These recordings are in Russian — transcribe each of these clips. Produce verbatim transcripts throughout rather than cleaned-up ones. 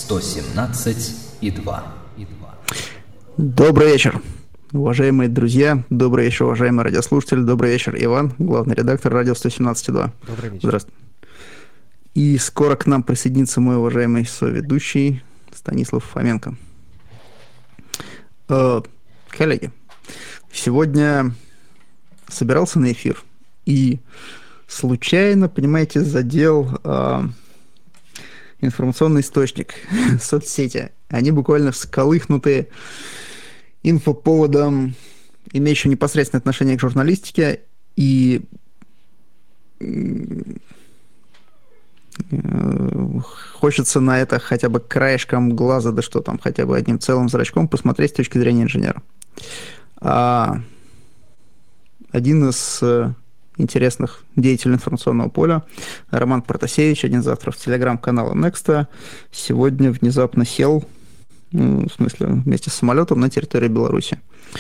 сто семнадцать и два. Добрый вечер, уважаемые друзья, добрый вечер, уважаемые радиослушатели, добрый вечер, Иван, главный редактор радио сто семнадцать и два. Добрый вечер. Здравствуйте. И скоро к нам присоединится мой уважаемый соведущий Станислав Фоменко. Э, коллеги, сегодня собирался на эфир и случайно, понимаете, задел э, информационный источник, соцсети. Они буквально всколыхнуты инфоповодом, имеющим непосредственное отношение к журналистике, и хочется на это хотя бы краешком глаза, да что там, хотя бы одним целым зрачком посмотреть с точки зрения инженера. А один из интересных деятелей информационного поля, Роман Протасевич, один из авторов телеграм-канала Next, сегодня внезапно сел, в смысле, вместе с самолетом на территории Беларуси.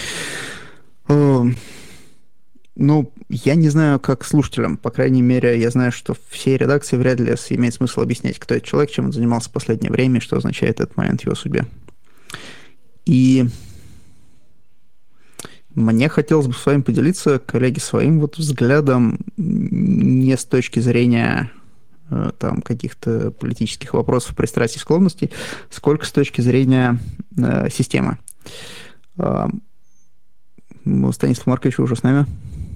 Ну, я не знаю, как слушателям, по крайней мере, я знаю, что всей редакции вряд ли имеет смысл объяснять, кто этот человек, чем он занимался в последнее время, и что означает этот момент в его судьбе. И мне хотелось бы с вами поделиться, коллеги, своим вот взглядом не с точки зрения там каких-то политических вопросов, пристрастий, склонностей, сколько с точки зрения э, системы. Э, Станислав Маркович, вы уже с нами?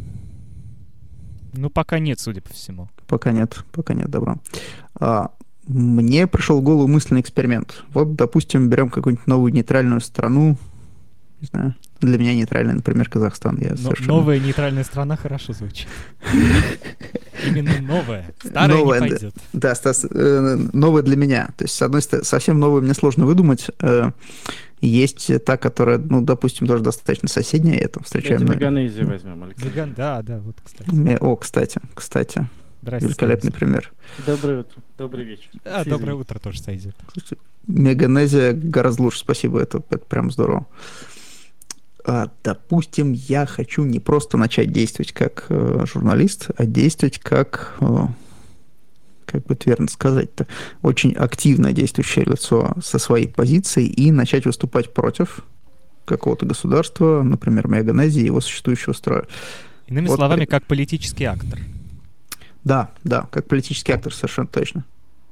Ну, пока нет, судя по всему. Пока нет, пока нет, добро. А, мне пришел в голову мысленный эксперимент. Вот, допустим, берем какую-нибудь новую нейтральную страну, не знаю, для меня нейтральная, например, Казахстан. Я совершенно... Новая нейтральная страна хорошо звучит. Именно новая. Старая новая, не пойдет. Да, Стас, э, новая для меня. То есть, с одной стороны, совсем новую мне сложно выдумать. Э, есть та, которая, ну, допустим, тоже достаточно соседняя. Я там встречаю... Давайте Меганезию возьмем, Алексей. Меган, да, да, вот, кстати. О, кстати, кстати. Великолепный пример. Доброе утро. Добрый вечер. А, доброе утро тоже сойдет. Меганезия гораздо лучше, спасибо, это, это прям здорово. А, допустим, я хочу не просто начать действовать как э, журналист, а действовать как, э, как бы это верно сказать-то, очень активно действующее лицо со своей позицией и начать выступать против какого-то государства, например, Меганезии и его существующего строя. Иными вот словами, при... как политический актор. Да, да, как политический актор, совершенно точно.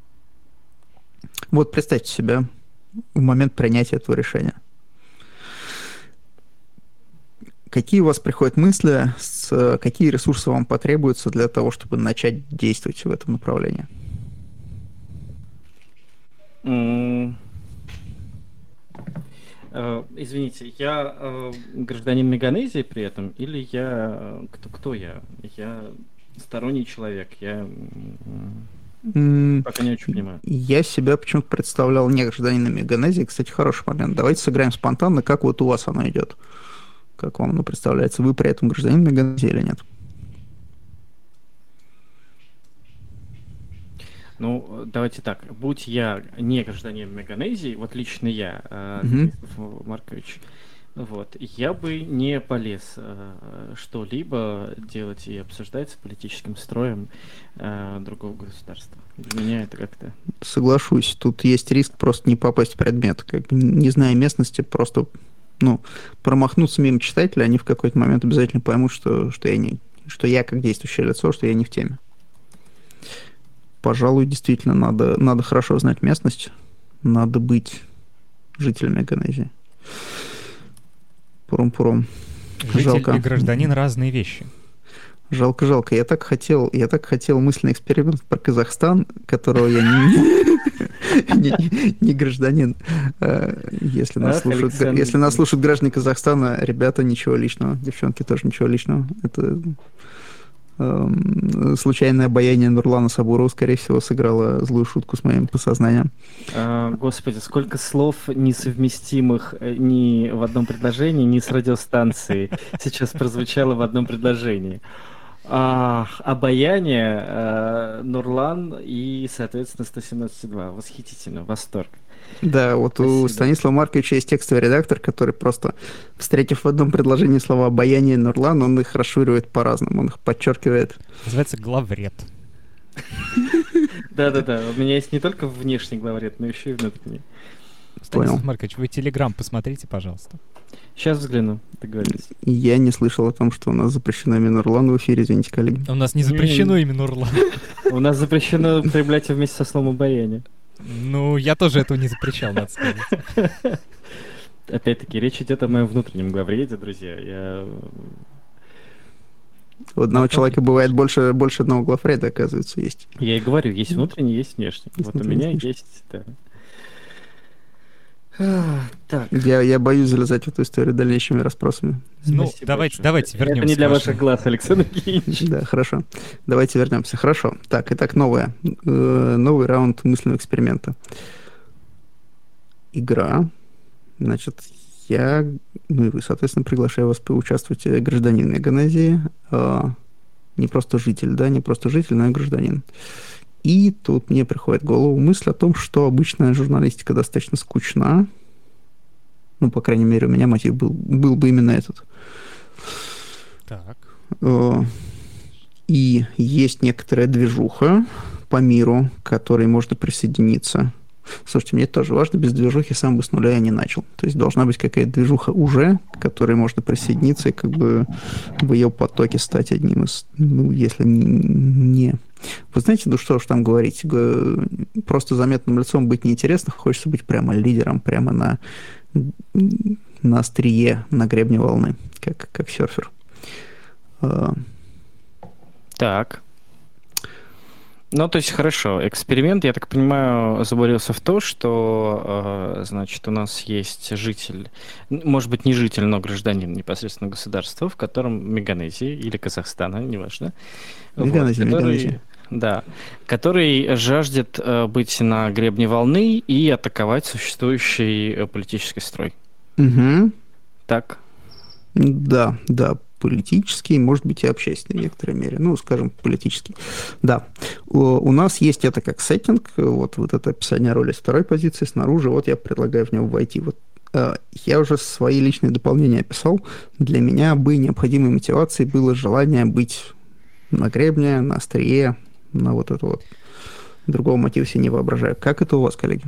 Вот представьте себя в момент принятия этого решения. Какие у вас приходят мысли, с, какие ресурсы вам потребуются для того, чтобы начать действовать в этом направлении? Mm. Uh, извините, я uh, гражданин Меганезии при этом, или я... Кто, кто я? Я сторонний человек, я mm. пока не очень понимаю. Я себя почему-то представлял не гражданином Меганезии. Кстати, хороший момент. Давайте сыграем спонтанно, как вот у вас оно идет. Как вам оно представляется? Вы при этом гражданин Меганезии или нет? Ну, давайте так. Будь я не гражданин Меганезии, вот лично я, Mm-hmm. Станислав Маркович, вот, я бы не полез э, что-либо делать и обсуждать с политическим строем э, другого государства. Для меня это как-то... Соглашусь. Тут есть риск просто не попасть в предмет. Как бы, не зная местности, просто... ну, промахнуться мимо читателя, они в какой-то момент обязательно поймут, что, что, я не, что я как действующее лицо, что я не в теме. Пожалуй, действительно, надо, надо хорошо знать местность, надо быть жителем Меганезии. Пурум-пурум. Житель Жалко. и гражданин — разные вещи. Жалко, жалко. Я так хотел, я так хотел мысленный эксперимент про Казахстан, которого я не, не, не гражданин. Если нас, слушают, если нас слушают граждане Казахстана, ребята, ничего личного. Девчонки тоже ничего личного. Это э, случайное обаяние Нурлана Сабурова, скорее всего, сыграло злую шутку с моим подсознанием. А, господи, сколько слов несовместимых ни в одном предложении, ни с радиостанцией сейчас прозвучало в одном предложении. А, обаяние, а, Нурлан и, соответственно, сто семнадцать и два. Восхитительно, восторг. Да, вот Спасибо. У Станислава Марковича есть текстовый редактор, который просто, встретив в одном предложении слова «обаяние» и «Нурлан», он их расширивает по-разному, он их подчеркивает. Называется главред. Да-да-да, у меня есть не только внешний главред, но еще и внутренний. Станислав Маркович, вы Телеграм посмотрите, пожалуйста. Сейчас взгляну, договорились. Я не слышал о том, что у нас запрещено имя Нурлан в эфире, извините, коллеги. У нас не запрещено имя Нурлан. У нас запрещено употреблять вместе со словом обаяние. Ну, я тоже этого не запрещал, надо сказать. Опять-таки, речь идет о моем внутреннем главреде, друзья. Я... У одного человека бывает больше, больше одного главреда, оказывается, есть. Я и говорю, есть внутренний, есть внешний. Есть Вот у внутренний, меня есть есть, да. А, так. Я, я боюсь залезать в эту историю дальнейшими расспросами. Ну, Спасибо давайте, большое. давайте вернемся. Это не для к ваших вашему- глаз, Александр Евгеньевич. Да, хорошо. Давайте вернемся. Хорошо. Так, итак, новое. Э, новый раунд мысленного эксперимента. Игра. Значит, я, ну и вы, соответственно, приглашаю вас поучаствовать, э, гражданин Меганезии. Э, не просто житель, да, не просто житель, но и гражданин. И тут мне приходит в голову мысль о том, что обычная журналистика достаточно скучна. Ну, по крайней мере, у меня мотив был, был бы именно этот. Так. Э, И есть некоторая движуха по миру, к которой можно присоединиться. Слушайте, мне это тоже важно, без движухи сам бы с нуля я не начал. То есть должна быть какая-то движуха уже, к которой можно присоединиться и как бы в ее потоке стать одним из, ну, если не... Вы знаете, ну что уж там говорить, г- просто заметным лицом быть неинтересно, хочется быть прямо лидером, прямо на, на острие, на гребне волны, как, как серфер. А, Так. Ну, то есть, хорошо. Эксперимент, я так понимаю, заборился в то, что, э, значит, у нас есть житель, н- может быть, не житель, но гражданин непосредственно государства, в котором Меганезии или Казахстана, неважно. Меганезия, который, Меганезия. да, который жаждет э, быть на гребне волны и атаковать существующий э, политический строй. Угу. Так? Да, да, политический, может быть, и общественный в некоторой мере. Ну, скажем, политический. Да. У, у нас есть это как сеттинг, вот, вот это описание роли с второй позиции снаружи, вот я предлагаю в него войти. Вот, э, я уже свои личные дополнения описал. Для меня бы необходимой мотивацией было желание быть на гребне, на острие, на вот это вот. Другого мотива себе не воображаю. Как это у вас, коллеги?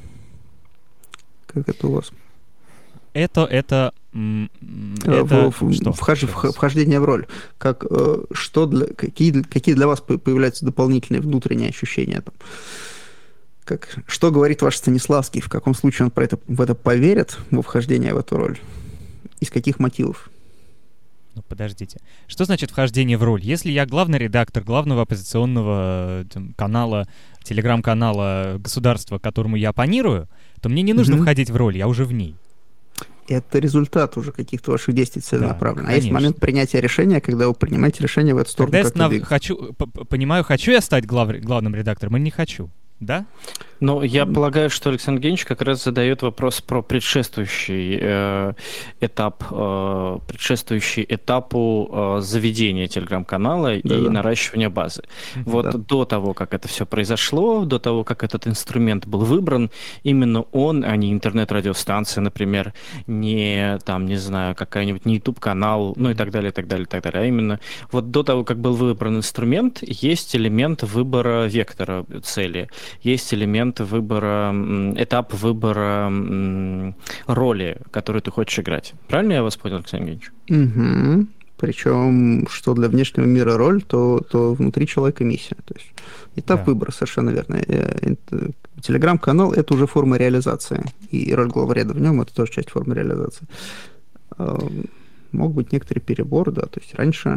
Как это у вас? Это, это, м, м, Э, это в- в- что? вхож- Еще вх- раз. вхождение в роль. Как, э, что для, какие, какие для вас по- появляются дополнительные внутренние ощущения? Там? Как, что говорит ваш Станиславский? В каком случае он про это, в это поверит, во вхождение в эту роль? Из каких мотивов? Ну, подождите. Что значит вхождение в роль? Если я главный редактор главного оппозиционного э, там, канала, телеграм-канала государства, которому я оппонирую, то мне не нужно Мгм. входить в роль, я уже в ней. Это результат уже каких-то ваших действий целенаправленно. Да, а есть конечно. момент принятия решения, когда вы принимаете решение в эту сторону. Когда я как-то снав- двигаться. хочу, п- п- понимаю, хочу я стать глав- главным редактором или не хочу, да? Ну, я полагаю, что Александр Евгеньевич как раз задает вопрос про предшествующий э, этап, э, предшествующий этапу э, заведения телеграм-канала и Да-да. наращивания базы. Вот Да. до того, как это все произошло, до того, как этот инструмент был выбран, именно он, а не интернет-радиостанция, например, не там, не знаю, какая-нибудь, не YouTube-канал, ну и так далее, и так далее, и так далее, а именно вот до того, как был выбран инструмент, есть элемент выбора вектора цели, есть элемент выбора, м, этап выбора м, роли, которую ты хочешь играть. Правильно я вас понял, Александр Евгеньевич? Угу. Причем, что для внешнего мира роль, то, то внутри человека миссия. То есть этап Да. выбора, совершенно верно. Э, это- Телеграм-канал – это уже форма реализации. И роль главреда в нем – это тоже часть формы реализации. Э, Мог быть некоторый перебор, да. То есть раньше,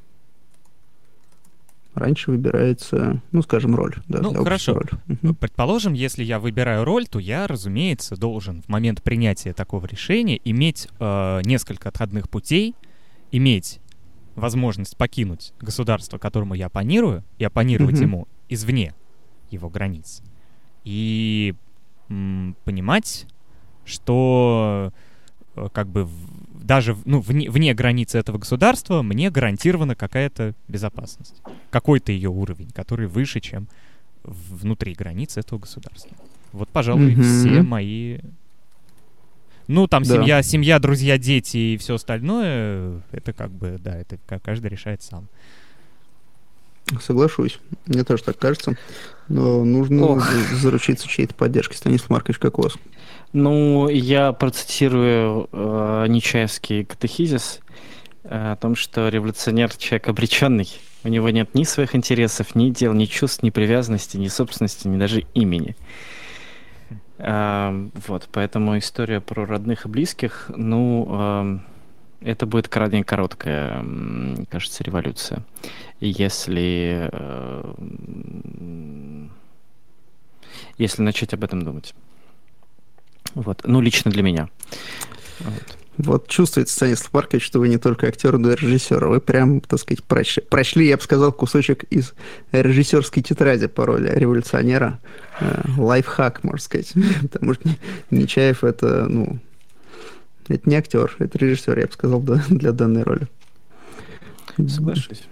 раньше выбирается, ну, скажем, роль. Да, Ну, для общества хорошо. роль. Мгм. Предположим, если я выбираю роль, то я, разумеется, должен в момент принятия такого решения иметь э, несколько отходных путей, иметь возможность покинуть государство, которому я оппонирую, и оппонировать Мгм. ему извне его границ. И м, понимать, что э, как бы в- даже в- ну, вне, вне границы этого государства мне гарантирована какая-то безопасность. Какой-то ее уровень, который выше, чем в- внутри границ этого государства. Вот, пожалуй, Мгм. все мои... Ну, там Да. семья, семья, друзья, дети и все остальное, это как бы, да, это ка- каждый решает сам. Соглашусь. Мне тоже так кажется. Но нужно Ох. заручиться чьей-то поддержкой. Станислав Маркович, как у вас? Ну, я процитирую э, Нечаевский катехизис э, о том, что революционер — человек обреченный. У него нет ни своих интересов, ни дел, ни чувств, ни привязанности, ни собственности, ни даже имени. Э, вот, поэтому история про родных и близких, ну, э, это будет крайне короткая, мне кажется, революция. И если, э, если начать об этом думать. Вот. Ну, лично для меня. Вот. Вот чувствуется, Станислав Маркович, что вы не только актер, но и режиссер. Вы прям, так сказать, прочли, прочли, я бы сказал, кусочек из режиссерской тетради по роли революционера. Лайфхак, можно сказать. Потому что Нечаев — это, ну, это не актер, это режиссер, я бы сказал, для, для данной роли. Соглашусь.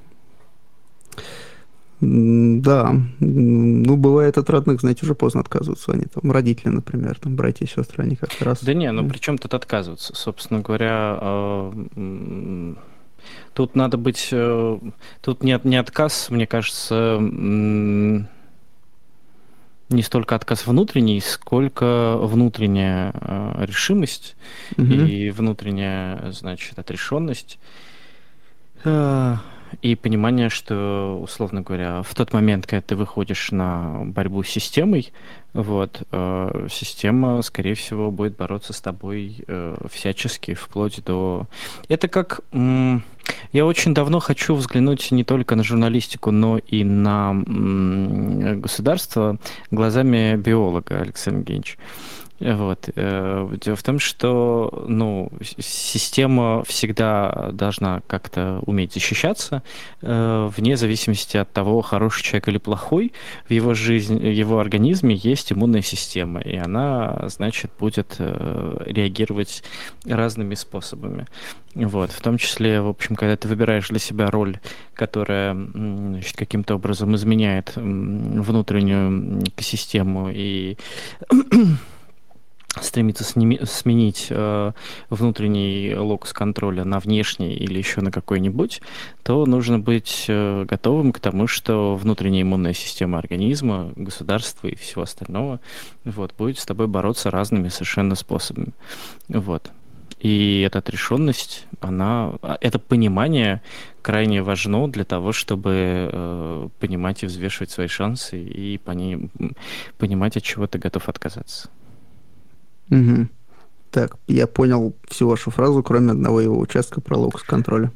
Да, ну, бывает от родных, знаете, уже поздно отказываются. Они там, родители, например, там, братья и сестры, они как-то раз... Да не, ну при чем тут отказываться? Собственно говоря, э, тут надо быть... Э, тут не, не отказ, мне кажется, э, не столько отказ внутренний, сколько внутренняя э, решимость угу. и внутренняя, значит, отрешенность. Э, И понимание, что, условно говоря, в тот момент, когда ты выходишь на борьбу с системой, вот, э, система, скорее всего, будет бороться с тобой э, всячески, вплоть до... Это как... М- я очень давно хочу взглянуть не только на журналистику, но и на м- государство глазами биолога, Александр Евгеньевич. Вот. Дело в том, что, ну, система всегда должна как-то уметь защищаться, вне зависимости от того, хороший человек или плохой. В его жизни, в его организме есть иммунная система, и она, значит, будет реагировать разными способами. Вот. В том числе, в общем, когда ты выбираешь для себя роль, которая, значит, каким-то образом изменяет внутреннюю экосистему и стремится сними, сменить э, внутренний локус контроля на внешний или еще на какой-нибудь, то нужно быть э, готовым к тому, что внутренняя иммунная система организма, государства и всего остального вот, будет с тобой бороться разными совершенно способами. Вот. И эта отрешенность, она, это понимание крайне важно для того, чтобы э, понимать и взвешивать свои шансы и пони, понимать, от чего ты готов отказаться. Угу. Так, я понял всю вашу фразу, кроме одного его участка про локус контроля.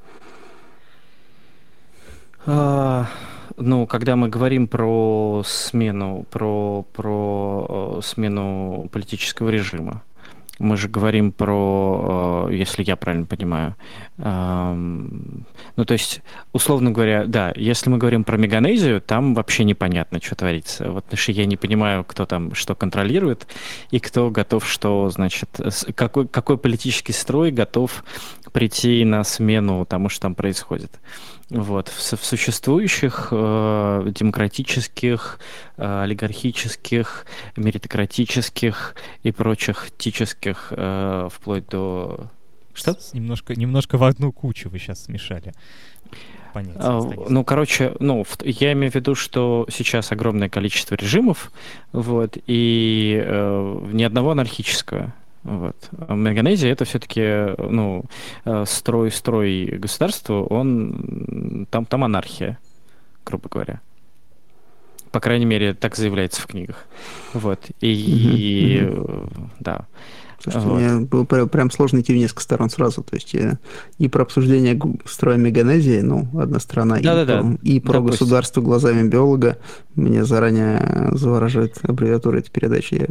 А, ну, когда мы говорим про смену, про, про смену политического режима, мы же говорим про, если я правильно понимаю, ну, то есть, условно говоря, да, если мы говорим про Меганезию, там вообще непонятно, что творится. Вот, потому что я не понимаю, кто там что контролирует и кто готов что, значит, какой, какой политический строй готов прийти на смену тому, что там происходит. Вот. В, в существующих э, демократических, э, олигархических, меритократических и прочих тических, э, вплоть до... Что? Немножко, немножко в одну кучу вы сейчас смешали. Понятия, а, ну, короче, ну, в, я имею в виду, что сейчас огромное количество режимов, вот, и э, ни одного анархического. Вот. Меганезия — это все-таки, ну, строй-строй государства, он, там, там анархия, грубо говоря. По крайней мере, так заявляется в книгах. Вот. И, и mm-hmm. да. Слушайте, вот. Мне было прям сложно идти в несколько сторон сразу. То есть и про обсуждение строя Меганезии, ну, одна сторона, да, и, да, про, да. и про Допустим. государство глазами биолога. Мне заранее завораживает аббревиатура этой передачи.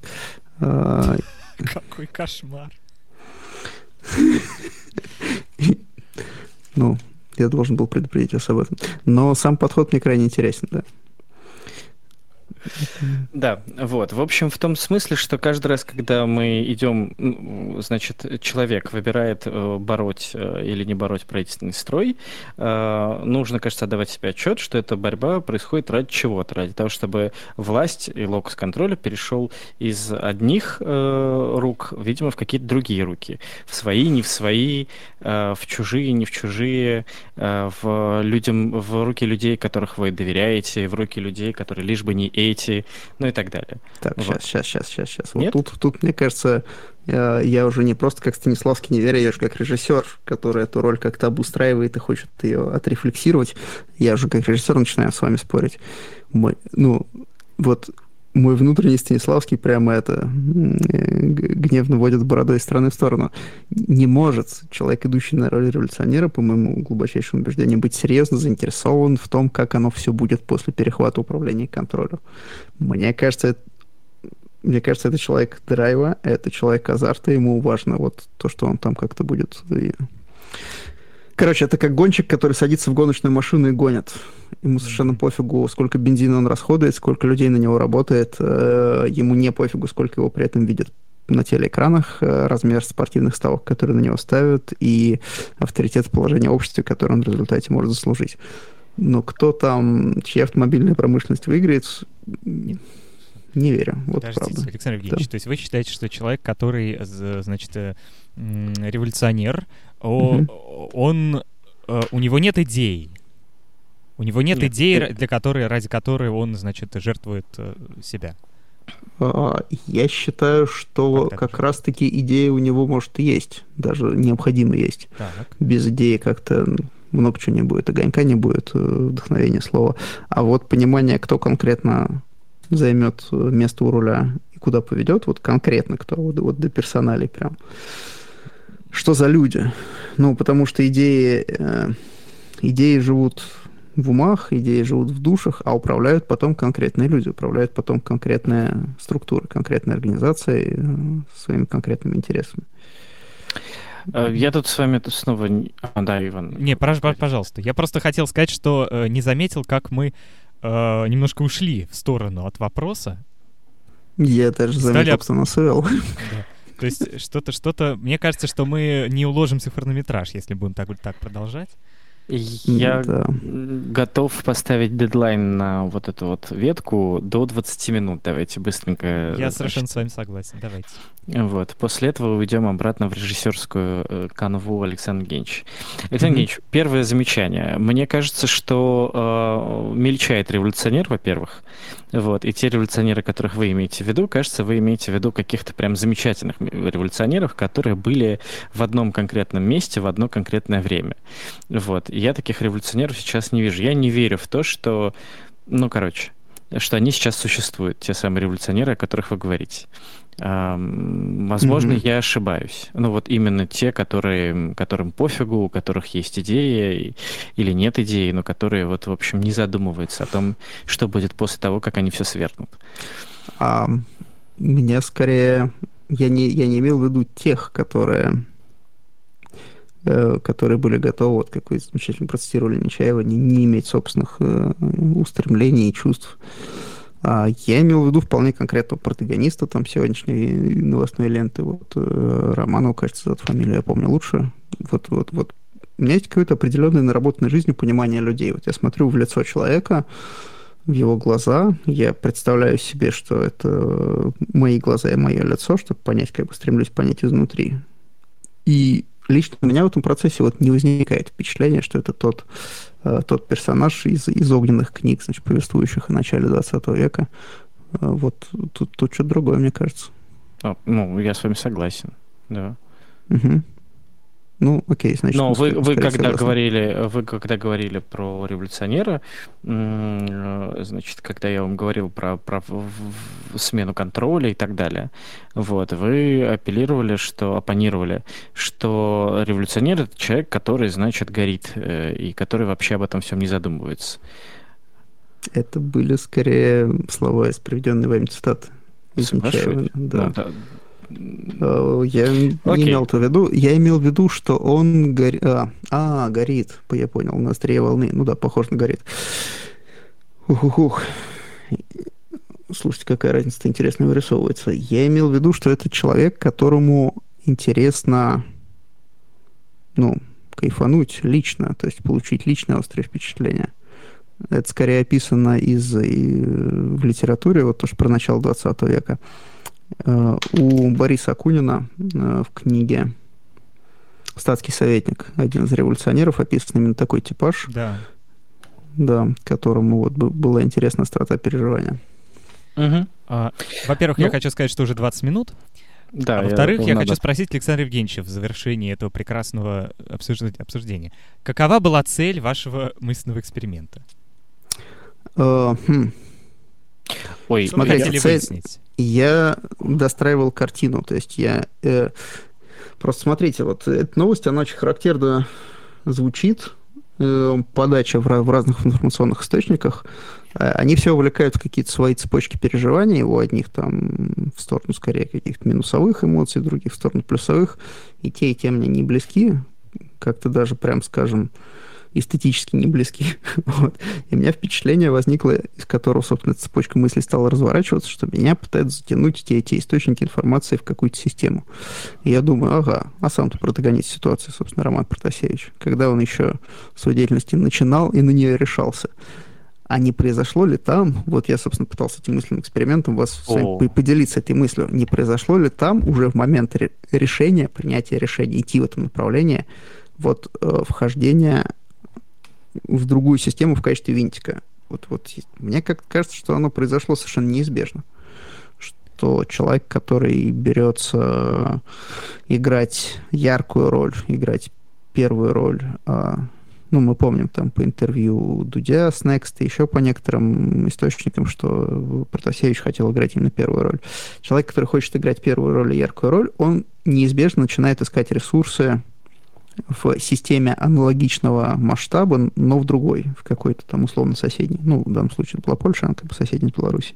Какой кошмар. Ну, я должен был предупредить вас об этом. Но сам подход мне крайне интересен, да. Да, вот. В общем, в том смысле, что каждый раз, когда мы идем, ну, значит, человек выбирает э, бороть э, или не бороть правительственный строй, э, нужно, кажется, отдавать себе отчет, что эта борьба происходит ради чего-то, ради того, чтобы власть и локус контроля перешел из одних э, рук, видимо, в какие-то другие руки. В свои, не в свои, э, в чужие, не в чужие, э, в, людям, в руки людей, которых вы доверяете, в руки людей, которые лишь бы не эти, ну и так далее. Так, Вот. сейчас, сейчас, сейчас, сейчас, сейчас. Вот Нет? тут, тут, мне кажется, я, я уже не просто как Станиславский не верю, я уже как режиссер, который эту роль как-то обустраивает и хочет ее отрефлексировать. Я уже как режиссер начинаю с вами спорить. Мой, ну, вот мой внутренний Станиславский прямо это гневно водит бородой из стороны в сторону. Не может человек, идущий на роль революционера, по моему глубочайшему убеждению, быть серьезно заинтересован в том, как оно все будет после перехвата управления и контроля. Мне кажется, это, мне кажется, это человек драйва, это человек азарта, ему важно вот то, что он там как-то будет... Короче, это как гонщик, который садится в гоночную машину и гонит. Ему совершенно пофигу, сколько бензина он расходует, сколько людей на него работает. Ему не пофигу, сколько его при этом видят на телеэкранах, размер спортивных ставок, которые на него ставят, и авторитет положения в обществе, который он в результате может заслужить. Но кто там, чья автомобильная промышленность выиграет, не верю. Вот Подождите, правда. Александр Евгеньевич, Да. то есть вы считаете, что человек, который, значит, революционер, О, он, у него нет идей. У него нет, нет идей, для которой, ради которой он, значит, жертвует себя. Я считаю, что как, как раз-таки идея у него, может, и есть. Даже необходимо есть. Так. Без идеи как-то много чего не будет. Огонька не будет, вдохновения слова. А вот понимание, кто конкретно займет место у руля и куда поведет, вот конкретно кто, вот, вот до персоналей прям. Что за люди? Ну, потому что идеи, э, идеи живут в умах, идеи живут в душах, а управляют потом конкретные люди, управляют потом конкретные структуры, конкретные организации э, своими конкретными интересами. Я тут с вами тут снова... А, да, Иван. Не, пожалуйста. Я просто хотел сказать, что э, не заметил, как мы э, немножко ушли в сторону от вопроса. Я даже заметил, об... кто нас увел. Да. То есть что-то, что-то... Мне кажется, что мы не уложимся в хронометраж, если будем так, так продолжать. Я да. готов поставить дедлайн на вот эту вот ветку до двадцати минут. Давайте быстренько... Я значит, совершенно с вами согласен. Давайте. Вот. После этого уйдем обратно в режиссерскую канву Александра Евгеньевича. Александр Евгеньевич, mm-hmm. первое замечание. Мне кажется, что э, мельчает революционер, во-первых. Вот. И те революционеры, которых вы имеете в виду, кажется, вы имеете в виду каких-то прям замечательных революционеров, которые были в одном конкретном месте в одно конкретное время. Вот. Я таких революционеров сейчас не вижу. Я не верю в то, что... Ну, короче, что они сейчас существуют, те самые революционеры, о которых вы говорите. Um, возможно, mm-hmm. я ошибаюсь. Ну, вот именно те, которые, которым пофигу, у которых есть идеи или нет идеи, но которые, вот, в общем, не задумываются о том, что будет после того, как они все свергнут. А, меня скорее... Я не, я не имел в виду тех, которые... которые были готовы, вот как вы замечательно процитировали Нечаева, не, не иметь собственных э, устремлений и чувств. А я имел в виду вполне конкретного протагониста там сегодняшней новостной ленты. Вот э, Романова, кажется, эта фамилия я помню лучше. Вот, вот, вот. У меня есть какое-то определенное наработанное жизнью понимание людей. Вот я смотрю в лицо человека, в его глаза, я представляю себе, что это мои глаза и мое лицо, чтобы понять, как бы стремлюсь понять изнутри. И лично у меня в этом процессе вот не возникает впечатления, что это тот, э, тот персонаж из, из огненных книг, значит, повествующих о начале двадцатого века. Э, вот тут, тут что-то другое, мне кажется. А, ну, я с вами согласен, да. Угу. Ну, окей, значит... Но вы, вы, когда согласны. говорили, вы когда говорили про революционера, значит, когда я вам говорил про, про смену контроля и так далее, вот, вы апеллировали, что, оппонировали, что революционер — это человек, который, значит, горит, и который вообще об этом всем не задумывается. Это были, скорее, слова из приведенной вами цитаты. Из Нечаева. Да. Ну, да. Я не okay. имел в виду, я имел в виду, что он горит, а, а, горит, я понял, на острие волны, ну да, похож на горит. Ух-ух-ух. Слушайте, какая разница интересно вырисовывается. Я имел в виду, что это человек, которому интересно, ну, кайфануть лично, то есть получить личное острое впечатление. Это скорее описано из, и, в литературе, вот тоже про начало двадцатого века. У Бориса Акунина в книге «Статский советник», один из революционеров, описан именно такой типаж, Да. да, которому вот была интересна острота переживания. Угу. А, во-первых, Ну, я хочу сказать, что уже двадцать минут. Да, А во-вторых, я, надо. хочу спросить Александра Евгеньевича в завершении этого прекрасного обсужд- обсуждения. Какова была цель вашего мысленного эксперимента? Э, хм. Ой, Что вы смотрите, хотели цель- выяснить? Я достраивал картину, то есть я... э, просто смотрите, вот эта новость, она очень характерно звучит, э, подача в, ra- в разных информационных источниках, э, они все увлекают в какие-то свои цепочки переживаний, у одних там в сторону скорее каких-то минусовых эмоций, других в сторону плюсовых, и те, и те мне не близки, как-то даже, прям скажем, эстетически не близки. Вот. И у меня впечатление возникло, из которого, собственно, эта цепочка мыслей стала разворачиваться, что меня пытаются затянуть те эти источники информации в какую-то систему. И я думаю, ага, а сам-то протагонист ситуации, собственно, Роман Протасевич, когда он еще свою деятельность начинал и на нее решался. А не произошло ли там, вот я, собственно, пытался этим мысленным экспериментом вас с вами О. по- поделиться этой мыслью, не произошло ли там уже в момент ре- решения, принятия решения идти в этом направлении, вот э, вхождение в другую систему в качестве винтика. Вот, вот мне как кажется, что оно произошло совершенно неизбежно. Что человек, который берется играть яркую роль, играть первую роль, а, ну, мы помним там по интервью Дудя с Next и еще по некоторым источникам, что Протасевич хотел играть именно первую роль. Человек, который хочет играть первую роль и яркую роль, он неизбежно начинает искать ресурсы в системе аналогичного масштаба, но в другой, в какой-то там условно соседней. Ну, в данном случае это была Польша, она как бы соседняя с Беларусью.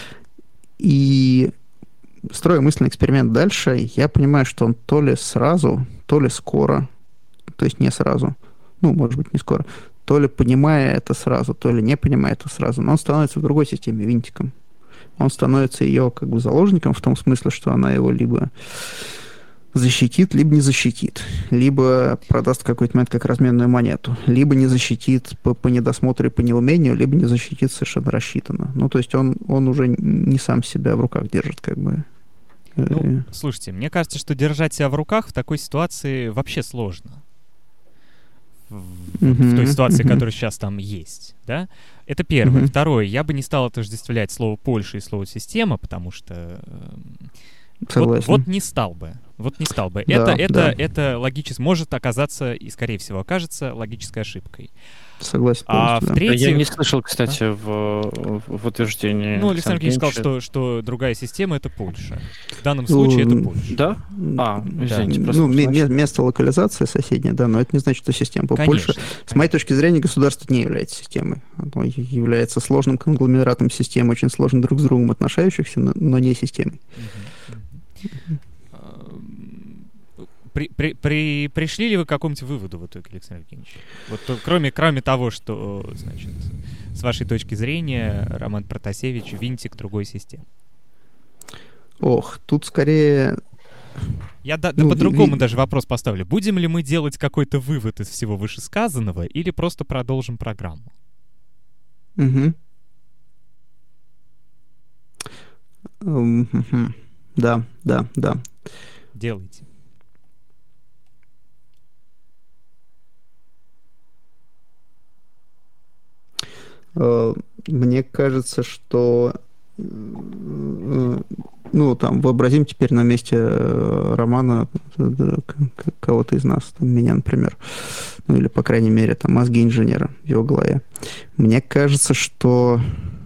И строя мысленный эксперимент дальше, я понимаю, что он то ли сразу, то ли скоро, то есть не сразу, ну, может быть, не скоро, то ли понимая это сразу, то ли не понимая это сразу, но он становится в другой системе винтиком. Он становится ее как бы заложником в том смысле, что она его либо защитит, либо не защитит. Либо продаст в какой-то момент как разменную монету. Либо не защитит по, по недосмотру и по неумению, либо не защитит совершенно рассчитанно. Ну, то есть он, он уже не сам себя в руках держит, как бы. Ну, слушайте, мне кажется, что держать себя в руках в такой ситуации вообще сложно. В, в- в той Мгм, ситуации, мгм. которая сейчас там есть, да? Это первое. Мгм. Второе, я бы не стал отождествлять слово «Польша» и слово «система», потому что... эм, Вот, Согласен. вот не стал бы. Вот не стал бы. Да, это, это, да. это логически может оказаться, и скорее всего окажется, логической ошибкой. Согласен А полностью, да. в-третьих... Я не слышал, кстати, в, в, в утверждении. Ну, Александр Евгеньевич сказал, Евгеньевича. что, что другая система — это Польша. В данном случае это Ну, Польша. Да? А, извините, Да. просто Ну, ме- значит- ме- место локализации соседнее, да, но это не значит, что система. Польша, Конечно. с моей точки зрения, государство не является системой. Оно я- является сложным конгломератом систем, очень сложно друг с другом отношающихся, но, но не системой. При, при, при- пришли ли вы к какому-нибудь выводу в итоге, Александр Евгеньевич? Вот то- кроме, кроме того, что, значит, с вашей точки зрения, Роман Протасевич — винтик другой системы. Ох, тут скорее... Я да, да Ну, по-другому ви- даже вопрос поставлю. Будем ли мы делать какой-то вывод из всего вышесказанного или просто продолжим программу? Мгм. М, мгм. Да, да, да. Делайте. Э, Мне кажется, что э, ну, там, вообразим теперь на месте э, Романа э, да, к- к- кого-то из нас, там, меня, например, ну, или, по крайней мере, там, мозги инженера в его голове. Мне кажется, что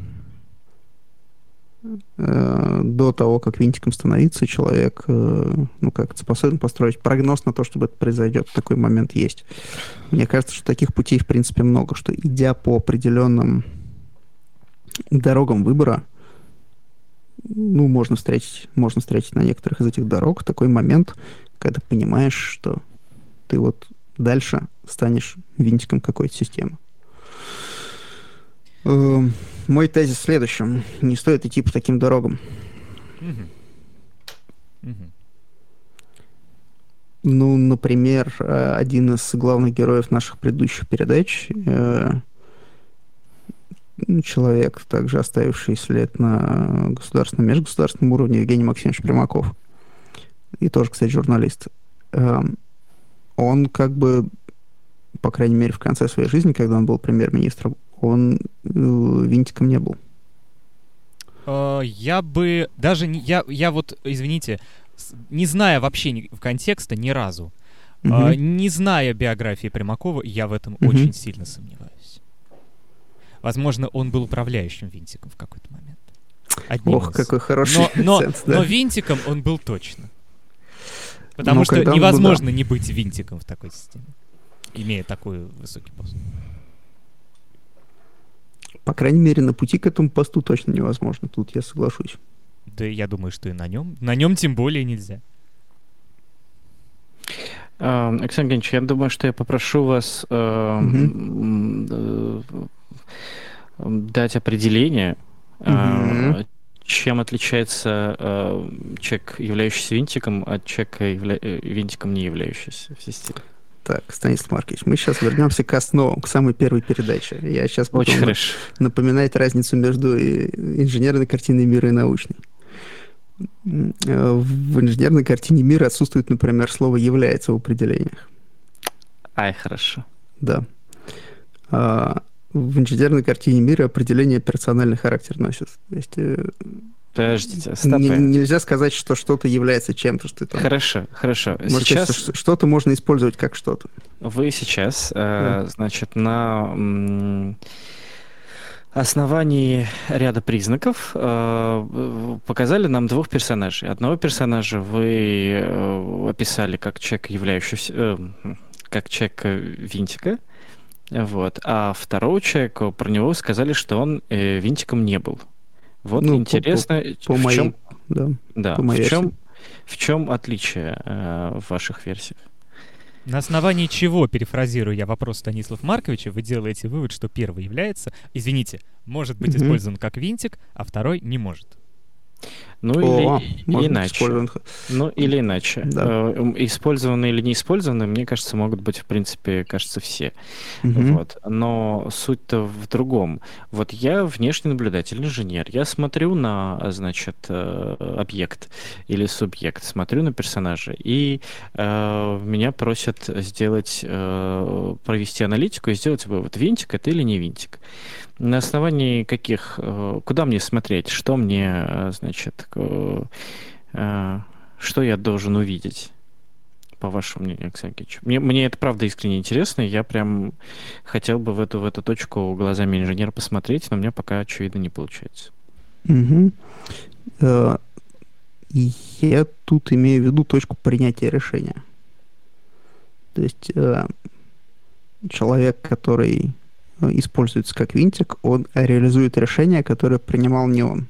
э, до того, как винтиком становиться, человек, э, ну, как способен построить прогноз на то, чтобы это произойдет. Такой момент есть. Мне кажется, что таких путей, в принципе, много, что, идя по определенным дорогам выбора, ну, можно встретить, можно встретить на некоторых из этих дорог такой момент, когда понимаешь, что ты вот дальше станешь винтиком какой-то системы. Эм, мой тезис в следующем. Не стоит идти по таким дорогам. Угу. Угу. Ну, например, один из главных героев наших предыдущих передач, э, человек, также оставивший след на государственном, межгосударственном уровне, Евгений Максимович Примаков, и тоже, кстати, журналист, э, он как бы, по крайней мере, в конце своей жизни, когда он был премьер-министром, он э, винтиком не был. Я бы даже не... Я, я вот, извините, не зная вообще ни, контекста ни разу, uh-huh. э, не зная биографии Примакова, я в этом uh-huh. очень сильно сомневаюсь. Возможно, он был управляющим винтиком в какой-то момент. Одним Ох, из... какой хороший но, но, сенс, да? но винтиком он был точно. Потому ну, что невозможно был, да. не быть винтиком в такой системе, имея такой высокий пост. По крайней мере, на пути к этому посту точно невозможно. Тут я соглашусь. Да, я думаю, что и на нем. На нем тем более нельзя. Uh, Александр Евгеньевич, я думаю, что я попрошу вас uh, uh, uh, дать определение, uh, uh, чем отличается uh, человек, являющийся винтиком, от человека, явля... винтиком, не являющийся в системе. Так, Станислав Маркович, мы сейчас вернемся к основам, к самой первой передаче. Я сейчас буду напоминать разницу между инженерной картиной мира и научной. В инженерной картине мира отсутствует, например, слово «является» в определениях. Ай, хорошо. Да. А в инженерной картине мира определение персональный характер носит. То есть... Подождите, стоп. Н- нельзя сказать, что что-то является чем-то, что это... Хорошо, хорошо. Может, сейчас... сказать, что-то можно использовать как что-то. Вы сейчас, да. э, значит, на м- основании ряда признаков э, показали нам двух персонажей. Одного персонажа вы э, описали как человека, являющегося... Э, как человека винтика, вот, а второго человека, про него сказали, что он э, винтиком не был. Вот ну, интересно, по, по, по в моей, чем, да, да, по в чем, в чем отличие э, в ваших версиях? На основании чего, перефразирую я вопрос Станислава Марковича, вы делаете вывод, что первый является, извините, может быть mm-hmm. использован как винтик, а второй не может? Ну, О, или иначе. Ну, или иначе. Да. Использованные или не использованные, мне кажется, могут быть, в принципе, кажется, все. Угу. Вот. Но суть-то в другом. Вот я внешний наблюдатель, инженер. Я смотрю на, значит, объект или субъект, смотрю на персонажа, и э, меня просят сделать, э, провести аналитику и сделать вывод, винтик это или не винтик. На основании каких, куда мне смотреть, что мне, значит, что я должен увидеть, по вашему мнению, Александр Георгиевич? Мне, мне это правда искренне интересно, я прям хотел бы в эту, в эту точку глазами инженера посмотреть, но у меня пока, очевидно, не получается. Угу. Я тут имею в виду точку принятия решения. То есть человек, который... используется как винтик, он реализует решение, которое принимал не он.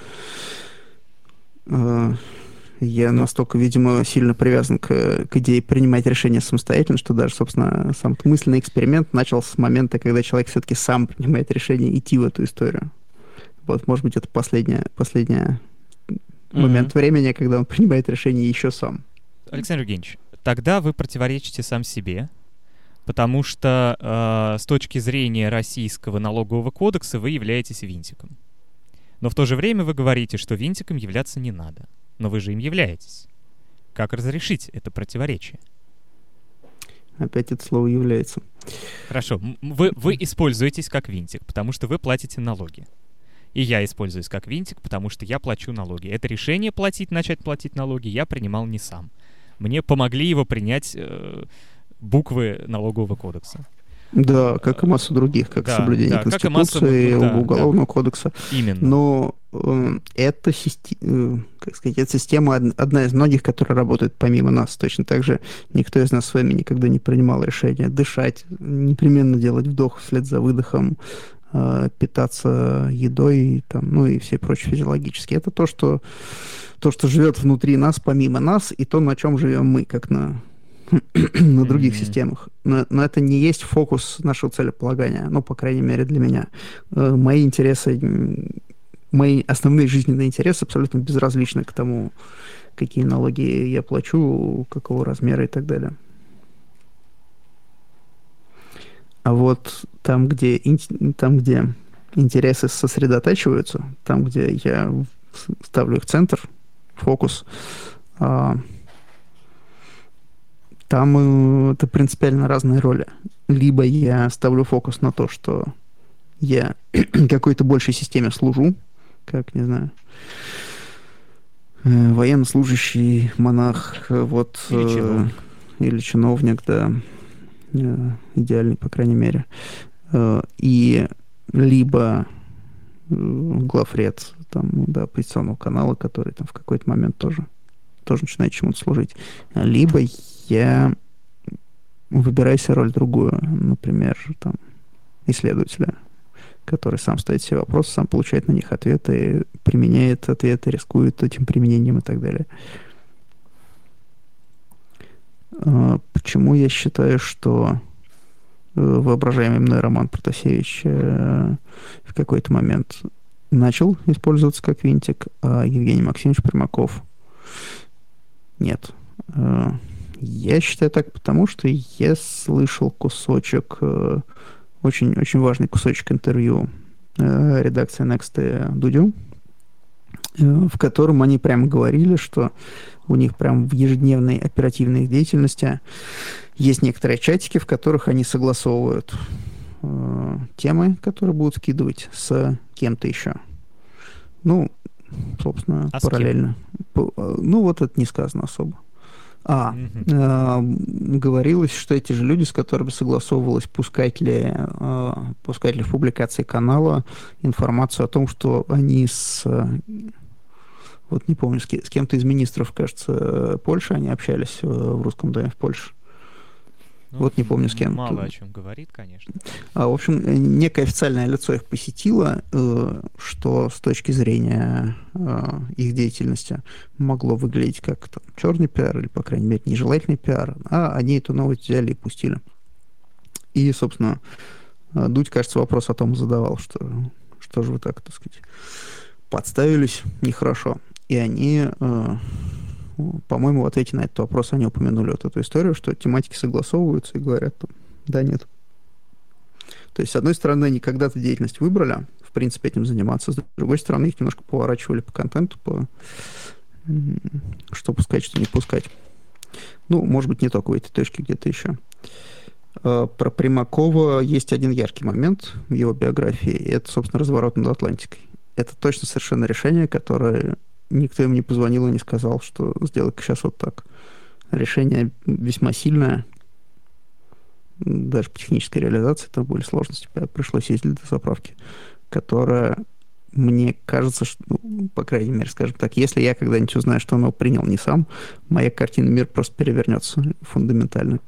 Я настолько, видимо, сильно привязан к, к идее принимать решения самостоятельно, что даже, собственно, сам мысленный эксперимент начался с момента, когда человек все-таки сам принимает решение идти в эту историю. Вот, может быть, это последний последний mm-hmm. момент времени, когда он принимает решение еще сам. Александр Евгеньевич, тогда вы противоречите сам себе, потому что э, с точки зрения российского налогового кодекса вы являетесь винтиком. Но в то же время вы говорите, что винтиком являться не надо. Но вы же им являетесь. Как разрешить это противоречие? Опять это слово «является». Хорошо. Вы, вы используетесь как винтик, потому что вы платите налоги. И я используюсь как винтик, потому что я плачу налоги. Это решение платить, начать платить налоги я принимал не сам. Мне помогли его принять... Э, буквы налогового кодекса. Да, как и массу других, как да, соблюдение да, Конституции, и да, Уголовного да. кодекса. Именно. Но э, эта, система, как сказать, эта система одна из многих, которая работает помимо нас. Точно так же никто из нас с вами никогда не принимал решение дышать, непременно делать вдох вслед за выдохом, э, питаться едой, там, ну и все прочие физиологические. Это то, что, то, что живет внутри нас, помимо нас, и то, на чем живем мы, как на на других Мгм. системах. Но, но это не есть фокус нашего целеполагания, ну, по крайней мере, для меня. Э, Мои интересы, м, мои основные жизненные интересы абсолютно безразличны к тому, какие налоги я плачу, какого размера и так далее. А вот там, где, ин- там, где интересы сосредотачиваются, там, где я с- ставлю их в центр, фокус, а, там э, это принципиально разные роли. Либо я ставлю фокус на то, что я какой-то большей системе служу, как, не знаю, э, военнослужащий, монах, э, вот, Или э, чиновник. или чиновник, да, э, идеальный, по крайней мере. Э, и либо э, главред там, да, оппозиционного канала, который там в какой-то момент тоже, тоже начинает чему-то служить. Либо я выбираю себе роль другую, например, там, исследователя, который сам ставит себе вопросы, сам получает на них ответы, применяет ответы, рискует этим применением и так далее. А, Почему я считаю, что э, воображаемый мной Роман Протасевич э, в какой-то момент начал использоваться как винтик, а Евгений Максимович Примаков нет. Э, Я считаю так, потому что я слышал кусочек, э, очень, очень важный кусочек интервью э, редакции Next Дудю, э, в котором они прямо говорили, что у них прям в ежедневной оперативной деятельности есть некоторые чатики, в которых они согласовывают э, темы, которые будут скидывать с кем-то еще. Ну, собственно, А с кем? параллельно. По- э, Ну, вот это не сказано особо. А, Мгм. э, говорилось, что эти же люди, с которыми согласовывалось, пускать ли, э, пускать ли в публикации канала информацию о том, что они с, э, вот не помню, с, ке- с кем-то из министров, кажется, э, Польши, они общались э, в Русском доме в Польше. Ну, Вот не помню, с м- кем. Мало о чем говорит, конечно. А, в общем, э, некое официальное лицо их посетило, э, что с точки зрения э, их деятельности могло выглядеть как там, черный пиар или, по крайней мере, нежелательный пиар, а они эту новость взяли и пустили. И, собственно, э, Дудь, кажется, вопрос о том задавал, что, что же вы так, так сказать, подставились нехорошо. И они, э, по-моему, в ответе на этот вопрос они упомянули вот эту историю, что тематики согласовываются и говорят, там, да, нет. То есть, с одной стороны, они когда-то деятельность выбрали, в принципе, этим заниматься, с другой стороны, их немножко поворачивали по контенту, по... м, что пускать, что не пускать. Ну, может быть, не только в этой точке, где-то еще. Э, Про Примакова есть один яркий момент в его биографии, и это, собственно, разворот над Атлантикой. Это точно совершенно решение, которое никто им не позвонил и не сказал, что сделай-ка сейчас вот так. Решение весьма сильное, даже по технической реализации там были сложности, пришлось ездить до заправки, которая, мне кажется, что, ну, по крайней мере, скажем так, если я когда-нибудь узнаю, что он его принял не сам, моя картина мира просто перевернется фундаментально.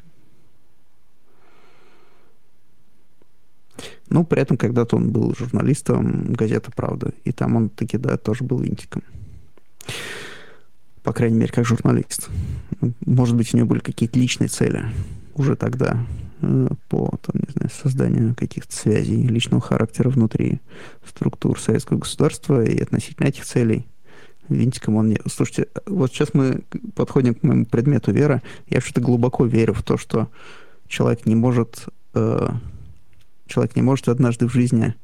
Ну, при этом когда-то он был журналистом газеты «Правда», и там он таки, да, тоже был винтиком. По крайней мере, как журналист. Может быть, у него были какие-то личные цели уже тогда э, по, там, не знаю, созданию каких-то связей личного характера внутри структур советского государства, и относительно этих целей винтиком он не... Слушайте, вот сейчас мы подходим к моему предмету веры. Я вообще-то глубоко верю в то, что человек не может... Э, человек не может однажды в жизни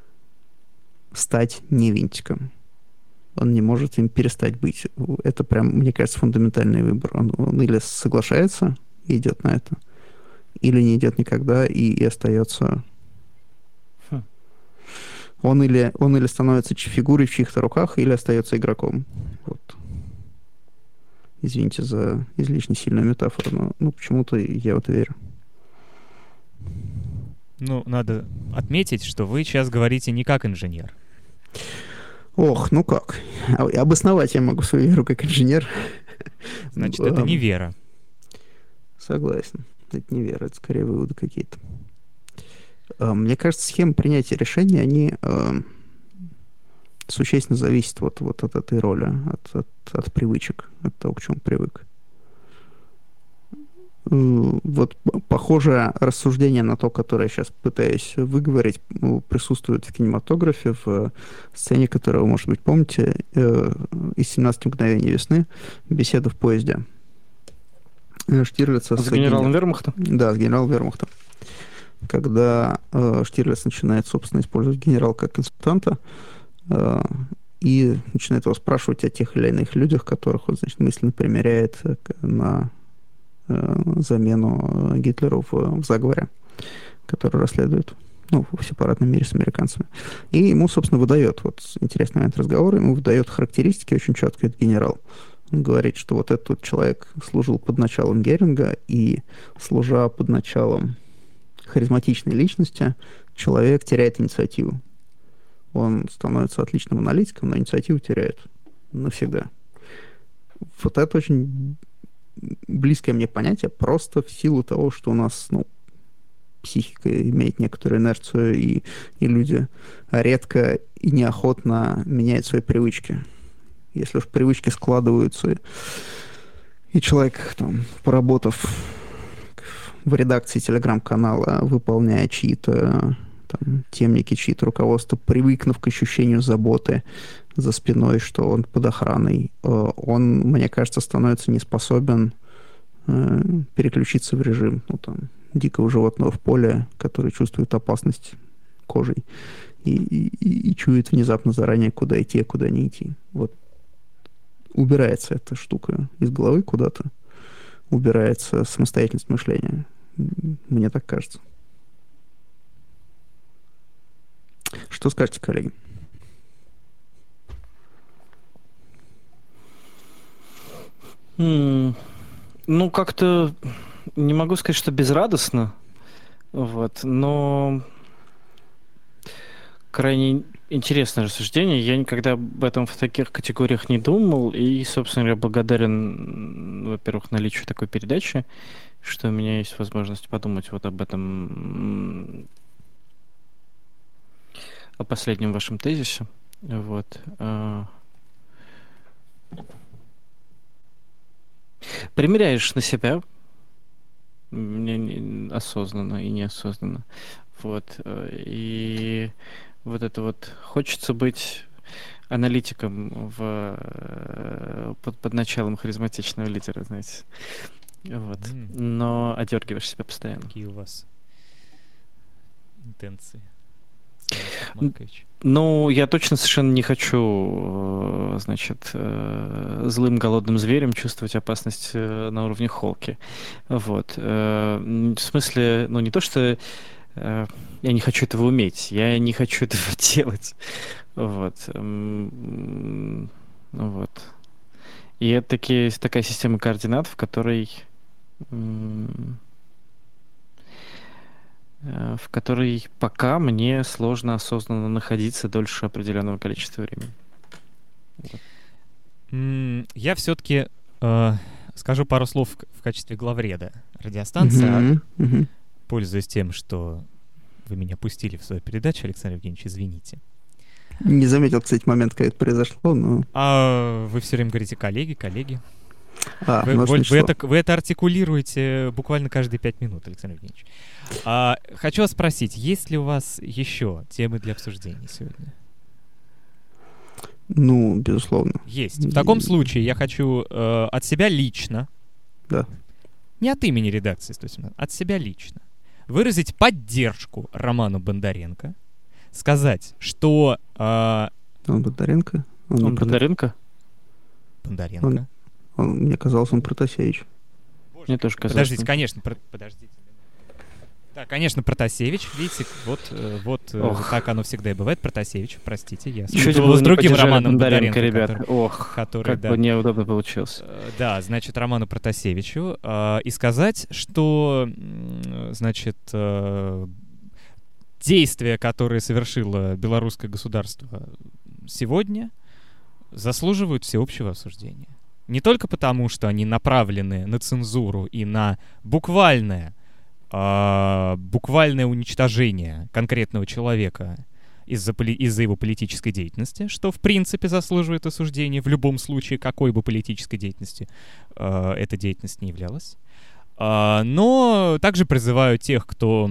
стать не винтиком. Он не может им перестать быть. Это прям, мне кажется, фундаментальный выбор. Он, он или соглашается и идет на это, или не идет никогда и, и остается... Хм. Он или, он или становится фигурой в чьих-то руках, или остается игроком. Вот. Извините за излишне сильную метафору, но ну, почему-то я в это верю. Ну, надо отметить, что вы сейчас говорите не как инженер. Ох, ну как. А- Обосновать я могу свою веру как инженер. Значит, это не вера. Согласен. Это не вера, это скорее выводы какие-то. А, Мне кажется, схемы принятия решений, они э, существенно зависят вот, вот от этой роли, от, от, от привычек, от того, к чему привык. Вот похожее рассуждение на то, которое я сейчас пытаюсь выговорить, присутствует в кинематографе, в сцене, которую вы, может быть, помните, из «семнадцати мгновений весны», «Беседа в поезде». Штирлица с, с генералом ген... Вермахтом? Да, с генералом Вермахтом. Когда э, Штирлиц начинает, собственно, использовать генерала как консультанта э, и начинает его спрашивать о тех или иных людях, которых он, значит, мысленно примеряет на замену Гитлеру в, в заговоре, который расследует, ну, в сепаратном мире с американцами. И ему, собственно, выдает, вот интересный момент разговора, ему выдает характеристики очень четко этот генерал. Он говорит, что вот этот человек служил под началом Геринга, и, служа под началом харизматичной личности, человек теряет инициативу. Он становится отличным аналитиком, но инициативу теряет навсегда. Вот это очень близкое мне понятие, просто в силу того, что у нас, ну, психика имеет некоторую инерцию, и, и люди редко и неохотно меняют свои привычки. Если уж привычки складываются, и человек, там, поработав в редакции телеграм-канала, выполняя чьи-то там темники, чьи-то руководства, привыкнув к ощущению заботы за спиной, что он под охраной, он, мне кажется, становится не способен э, переключиться в режим, ну, там, дикого животного в поле, который чувствует опасность кожей и, и, и чует внезапно заранее, куда идти, а куда не идти. Вот убирается эта штука из головы куда-то, убирается самостоятельность мышления. Мне так кажется. Что скажете, коллеги? Mm, ну, как-то не могу сказать, что безрадостно, вот, но крайне интересное рассуждение. Я никогда об этом в таких категориях не думал, и, собственно, я благодарен, во-первых, наличию такой передачи, что у меня есть возможность подумать вот об этом, о последнем вашем тезисе. Вот. Примеряешь на себя осознанно и неосознанно. Вот. И вот это вот хочется быть аналитиком в, под, под началом харизматичного лидера, знаете. Вот. Mm. Но одергиваешь себя постоянно. Какие у вас интенции? Ну, я точно совершенно не хочу, значит, злым голодным зверем чувствовать опасность на уровне Холки. Вот. В смысле, ну, не то, что я не хочу этого уметь, я не хочу этого делать. Вот. Вот. И это таки, такая система координат, в которой... в которой пока мне сложно осознанно находиться дольше определенного количества времени. Вот. Я все-таки э, скажу пару слов в качестве главреда радиостанции, mm-hmm. Mm-hmm. пользуясь тем, что вы меня пустили в свою передачу, Александр Евгеньевич, извините. Не заметил, кстати, момент, когда это произошло, но... А вы все время говорите «коллеги, коллеги». А, вы, ну, вы, вы, это, вы это артикулируете буквально каждые пять минут, Александр Евгеньевич. А, хочу вас спросить, есть ли у вас еще темы для обсуждения сегодня? Ну, безусловно. Есть. В таком случае я хочу э, от себя лично, да. не от имени редакции сто семнадцать, от себя лично, выразить поддержку Роману Бондаренко, сказать, что... Э, он Бондаренко? Он, он Бондаренко? Бондаренко. Он, он, мне казалось, он Протасевич. Мне тоже казалось. Подождите, конечно, про, подождите. Да, конечно, Протасевич, видите, вот, вот Ох. так оно всегда и бывает. Протасевич, простите, я спутал с другим Романом Бондаренко, ребят. который, Ох, который, как да, бы неудобно получилось. Да, значит, Роману Протасевичу э, и сказать, что, значит, э, действия, которые совершило белорусское государство сегодня, заслуживают всеобщего осуждения. Не только потому, что они направлены на цензуру и на буквальное, э, буквальное уничтожение конкретного человека из-за, поли- из-за его политической деятельности, что в принципе заслуживает осуждения в любом случае, какой бы политической деятельности э, эта деятельность не являлась, А, но также призываю тех, кто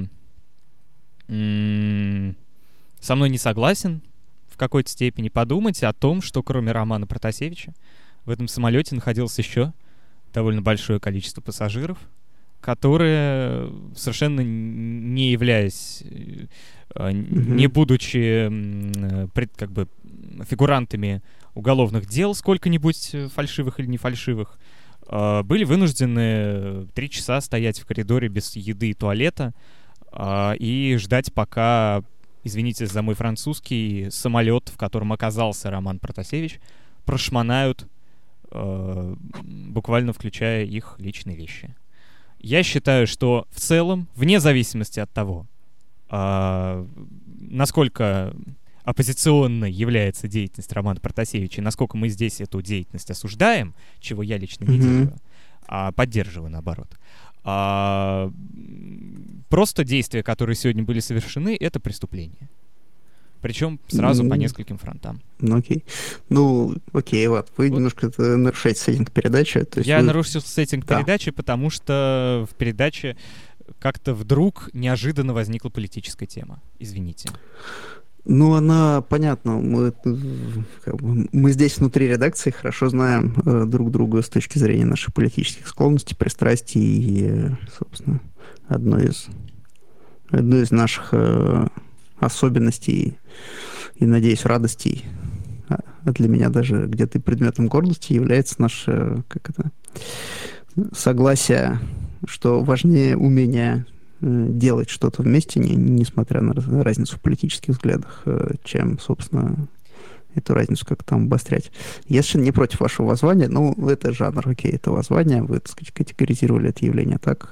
м- со мной не согласен в какой-то степени, подумать о том, что кроме Романа Протасевича в этом самолете находилось еще довольно большое количество пассажиров, которые, совершенно не являясь, mm-hmm. не будучи как бы фигурантами уголовных дел, сколько-нибудь фальшивых или не фальшивых, были вынуждены три часа стоять в коридоре без еды и туалета и ждать, пока, извините за мой французский, самолет, в котором оказался Роман Протасевич, прошмонают, буквально включая их личные вещи. Я считаю, что в целом, вне зависимости от того, насколько оппозиционной является деятельность Романа Протасевича, и насколько мы здесь эту деятельность осуждаем, чего я лично не mm-hmm. делаю, а поддерживаю наоборот. А, просто действия, которые сегодня были совершены, это преступление. Причем сразу mm-hmm. по нескольким фронтам. Ну окей. Ну, окей, вот. Вы вот. немножко нарушаете сеттинг передачи. То есть я вы... нарушил сеттинг да. передачи, потому что в передаче как-то вдруг неожиданно возникла политическая тема. Извините. Ну, она, понятно, мы, как бы, мы здесь внутри редакции хорошо знаем э, друг друга с точки зрения наших политических склонностей, пристрастий и, э, собственно, одной из, одной из наших э, особенностей и, надеюсь, радостей, а для меня даже где-то предметом гордости является наше, как это, согласие, что важнее умение делать что-то вместе, не, несмотря на разницу в политических взглядах, чем, собственно, эту разницу как-то там обострять. Я совершенно не против вашего воззвания, но это жанр, окей, это воззвание, вы, так сказать, категоризировали это явление так.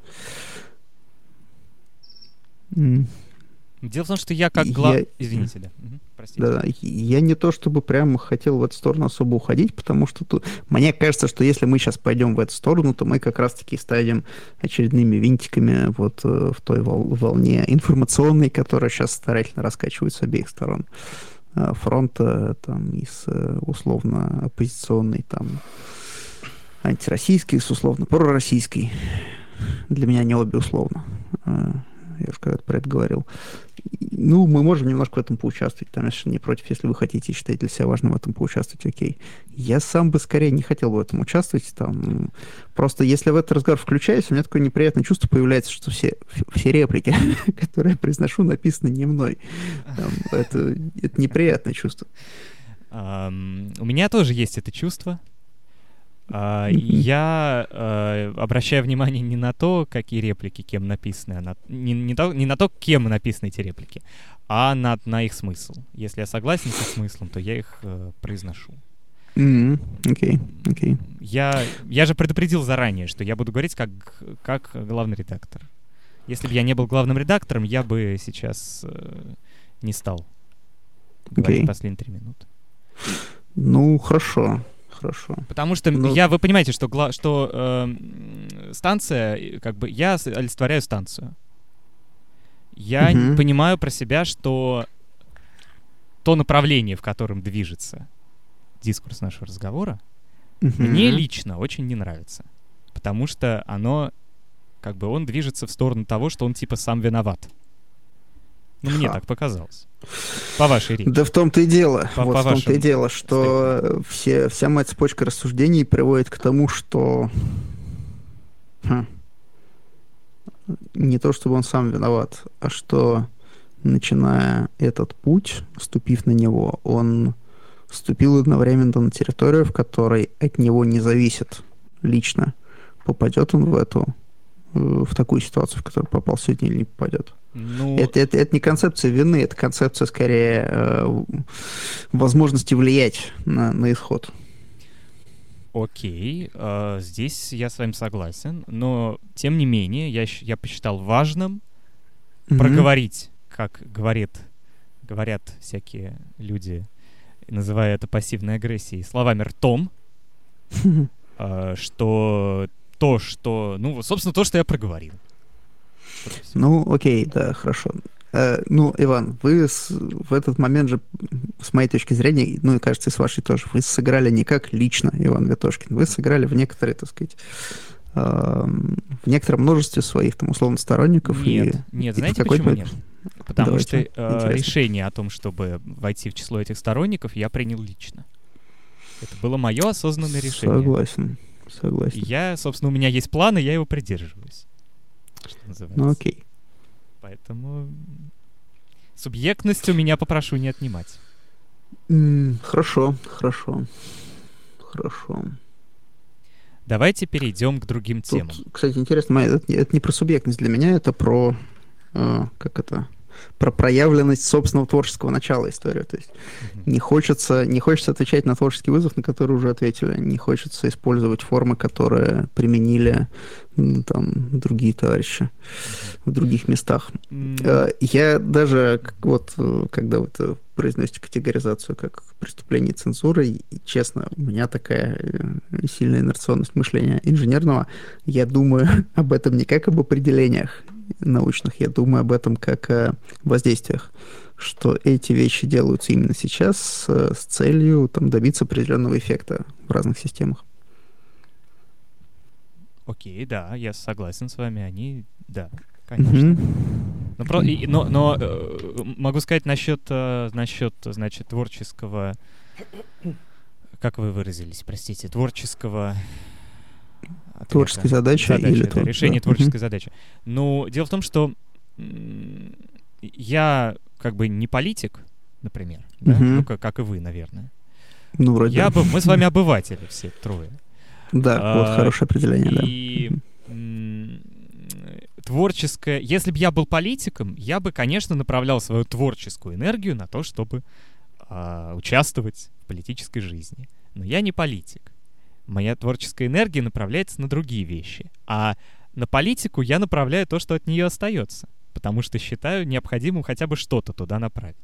Дело в том, что я как глав... Я... Извините, да. Угу. Простите. Да, я не то чтобы прямо хотел в эту сторону особо уходить, потому что тут... мне кажется, что если мы сейчас пойдем в эту сторону, то мы как раз-таки станем очередными винтиками вот в той вол... волне информационной, которая сейчас старательно раскачивается с обеих сторон фронта, там, и с условно оппозиционной, там, антироссийской, с условно пророссийской. Для меня они обе условно. Я уже когда-то про это говорил. Ну, мы можем немножко в этом поучаствовать. Там, я не против, если вы хотите и считаете для себя важным в этом поучаствовать, окей. Я сам бы скорее не хотел в этом участвовать. Там, просто если в этот разговор включаюсь, у меня такое неприятное чувство появляется, что все, все реплики, которые я произношу, написаны не мной. Там, это, это неприятное чувство. Um, у меня тоже есть это чувство. Uh, я uh, обращаю внимание не на то, какие реплики кем написаны, а на, не, не, то, не на то, кем написаны эти реплики, а на, на их смысл. Если я согласен с их смыслом, то я их uh, произношу. Mm-hmm. Okay. Okay. Я, я же предупредил заранее, что я буду говорить как, как главный редактор. Если бы я не был главным редактором, я бы сейчас uh, не стал говорить okay. последние три минуты. Ну, хорошо. Хорошо. Потому что ну... я, вы понимаете, что, гла- что э, станция, как бы, я олицетворяю станцию. Я uh-huh. понимаю про себя, что то направление, в котором движется дискурс нашего разговора, uh-huh. мне лично очень не нравится. Потому что оно, как бы, он движется в сторону того, что он типа сам виноват. Ну, мне Ха. так показалось. По вашей речи. Да в том-то и дело. По, вот по в том-то и дело, что все, вся моя цепочка рассуждений приводит к тому, что хм. не то, чтобы он сам виноват, а что, начиная этот путь, вступив на него, он вступил одновременно на территорию, в которой от него не зависит лично, попадет он в эту, в такую ситуацию, в которую попал сегодня, или не попадет. Ну... Это, это, это не концепция вины, это концепция, скорее, э, возможности влиять на, на исход. Окей, э, здесь я с вами согласен, но, тем не менее, я, я посчитал важным mm-hmm. проговорить, как говорит, говорят всякие люди, называя это пассивной агрессией, словами ртом, э, что то, что... Ну, собственно, то, что я проговорил. Ну, окей, да, хорошо. Э, ну, Иван, вы с, в этот момент же, с моей точки зрения, ну и, кажется, и с вашей тоже, вы сыграли не как лично Иван Ветошкин, вы сыграли в некоторой, так сказать, в некотором множестве своих, там, условно, сторонников. Нет, и, нет, и знаете какой-то... почему нет? Потому Давайте, что э, решение о том, чтобы войти в число этих сторонников, я принял лично. Это было мое осознанное решение. Согласен, согласен. И я, собственно, у меня есть план, и я его придерживаюсь. Что называется. Ну окей. Поэтому субъектность у меня попрошу не отнимать. Mm, хорошо, хорошо, хорошо. Давайте перейдем к другим Тут, темам. кстати, интересно, это, это не про субъектность для меня, это про, э, как это, про проявленность собственного творческого начала истории. То есть mm-hmm. не хочется, не хочется отвечать на творческий вызов, на который уже ответили, не хочется использовать формы, которые применили там другие товарищи mm-hmm. в других местах. Mm-hmm. Я даже, вот, когда вы это произносите категоризацию как преступление цензуры, и, честно, у меня такая сильная инерционность мышления инженерного, я думаю об этом не как об определениях научных, я думаю об этом как о воздействиях, что эти вещи делаются именно сейчас с, с целью там, добиться определенного эффекта в разных системах. Окей, да, я согласен с вами, они, да, конечно. Mm-hmm. Но, про, и, но, но э, могу сказать насчет, э, насчет, значит, творческого, как вы выразились, простите, творческого... Ответа. Творческая задача, задача или да, твор... решение да. творческой uh-huh. задачи. Ну, дело в том, что м- я как бы не политик, например, да? uh-huh. ну, как, как и вы, наверное. Ну, вроде я бы, мы с вами обыватели все трое. Да, а, вот хорошее определение, да. И м- творческое... Если бы я был политиком, я бы, конечно, направлял свою творческую энергию на то, чтобы а, участвовать в политической жизни. Но я не политик. Моя творческая энергия направляется на другие вещи. А на политику я направляю то, что от нее остается. Потому что считаю необходимым хотя бы что-то туда направить.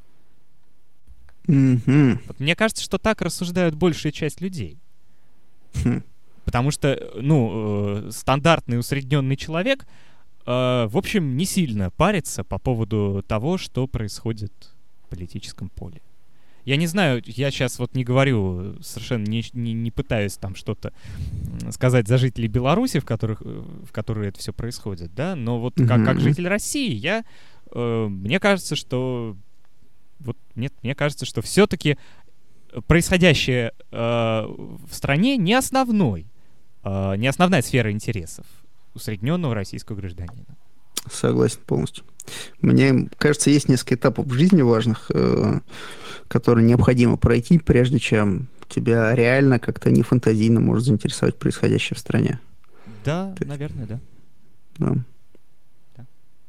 Mm-hmm. Вот мне кажется, что так рассуждают большая часть людей. Mm-hmm. Потому что, ну, э, стандартный усредненный человек, э, в общем, не сильно парится по поводу того, что происходит в политическом поле. Я не знаю, я сейчас вот не говорю, совершенно не, не, не пытаюсь там что-то сказать за жителей Беларуси, в, которых, в которой это все происходит, да, но вот mm-hmm. как, как житель России, я, э, мне кажется, что вот нет, мне кажется, что все-таки происходящее э, в стране не основной, э, не основная сфера интересов усредненного российского гражданина. Согласен полностью. Мне кажется, есть несколько этапов в жизни важных, э, которые необходимо пройти, прежде чем тебя реально как-то не фантазийно может заинтересовать происходящее в стране. Да, Ты... наверное, да. Да. да.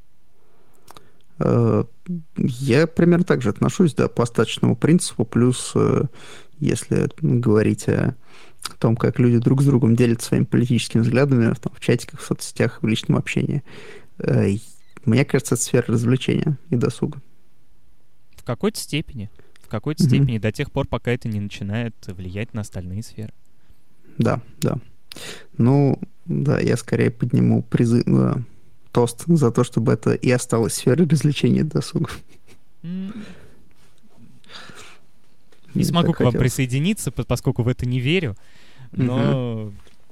Э, я примерно так же отношусь, да, по остаточному принципу, плюс, э, если говорить о том, как люди друг с другом делятся своими политическими взглядами там, в чатиках, в соцсетях, в личном общении, э, мне кажется, это сфера развлечения и досуга. В какой-то степени. В какой-то mm-hmm. степени до тех пор, пока это не начинает влиять на остальные сферы. Да, да. Ну, да, я скорее подниму призыв, э, тост за то, чтобы это и осталось сферой развлечения и досуга. Mm. Не смогу к вам хотелось. присоединиться, поскольку в это не верю, но... Mm-hmm.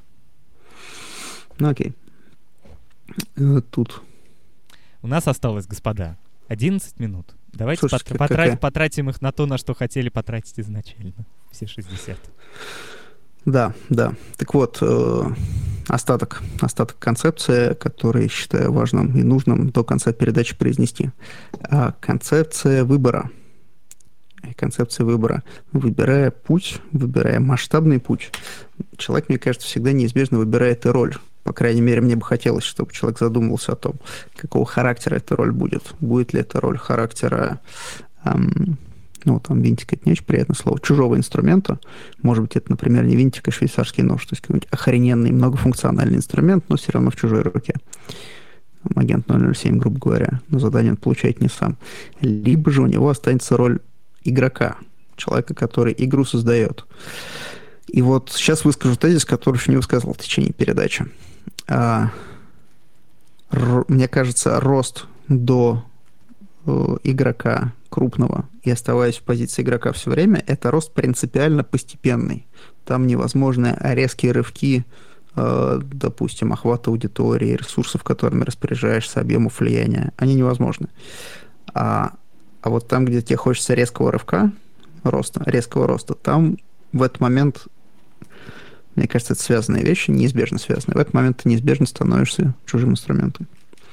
Ну, окей. Тут... У нас осталось, господа, одиннадцать минут. Давайте Слушайте, пот- потра- потратим их на то, на что хотели потратить изначально. Все шестьдесят. Да, да. Так вот, э, остаток, остаток концепции, который считаю важным и нужным до конца передачи произнести. А концепция выбора. Концепция выбора. Выбирая путь, выбирая масштабный путь, человек, мне кажется, всегда неизбежно выбирает и роль. По крайней мере, мне бы хотелось, чтобы человек задумался о том, какого характера эта роль будет. Будет ли это роль характера, эм, ну, там, винтик — это не очень приятное слово, чужого инструмента. Может быть, это, например, не винтик, а швейцарский нож, то есть какой-нибудь охрененный, многофункциональный инструмент, но все равно в чужой руке. Агент ноль ноль семь, грубо говоря, но задание он получает не сам. Либо же у него останется роль игрока, человека, который игру создает. И вот сейчас выскажу тезис, который еще не высказывал в течение передачи. А, р, мне кажется, рост до э, игрока крупного и оставаясь в позиции игрока все время, это рост принципиально постепенный. Там невозможны резкие рывки э, допустим, охвата аудитории, ресурсов, которыми распоряжаешься, объемов влияния, они невозможны. А, а вот там, где тебе хочется резкого рывка, роста, резкого роста, там в этот момент, мне кажется, это связанные вещи, неизбежно связанные. В этот момент ты неизбежно становишься чужим инструментом.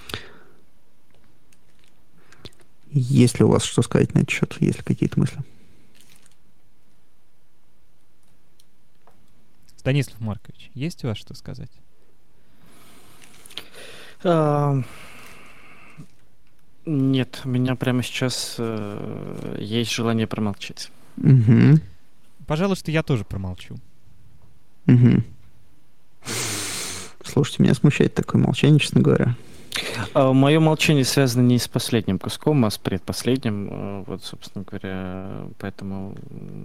Есть ли у вас что сказать на этот счет? Есть ли какие-то мысли? Станислав Маркович, есть у вас что сказать? А, Нет, у меня прямо сейчас э, есть желание промолчать. Угу. Пожалуй, что я тоже промолчу. Угу. Слушайте, меня смущает такое молчание, честно говоря. Мое молчание связано не с последним куском, а с предпоследним. Вот, собственно говоря, поэтому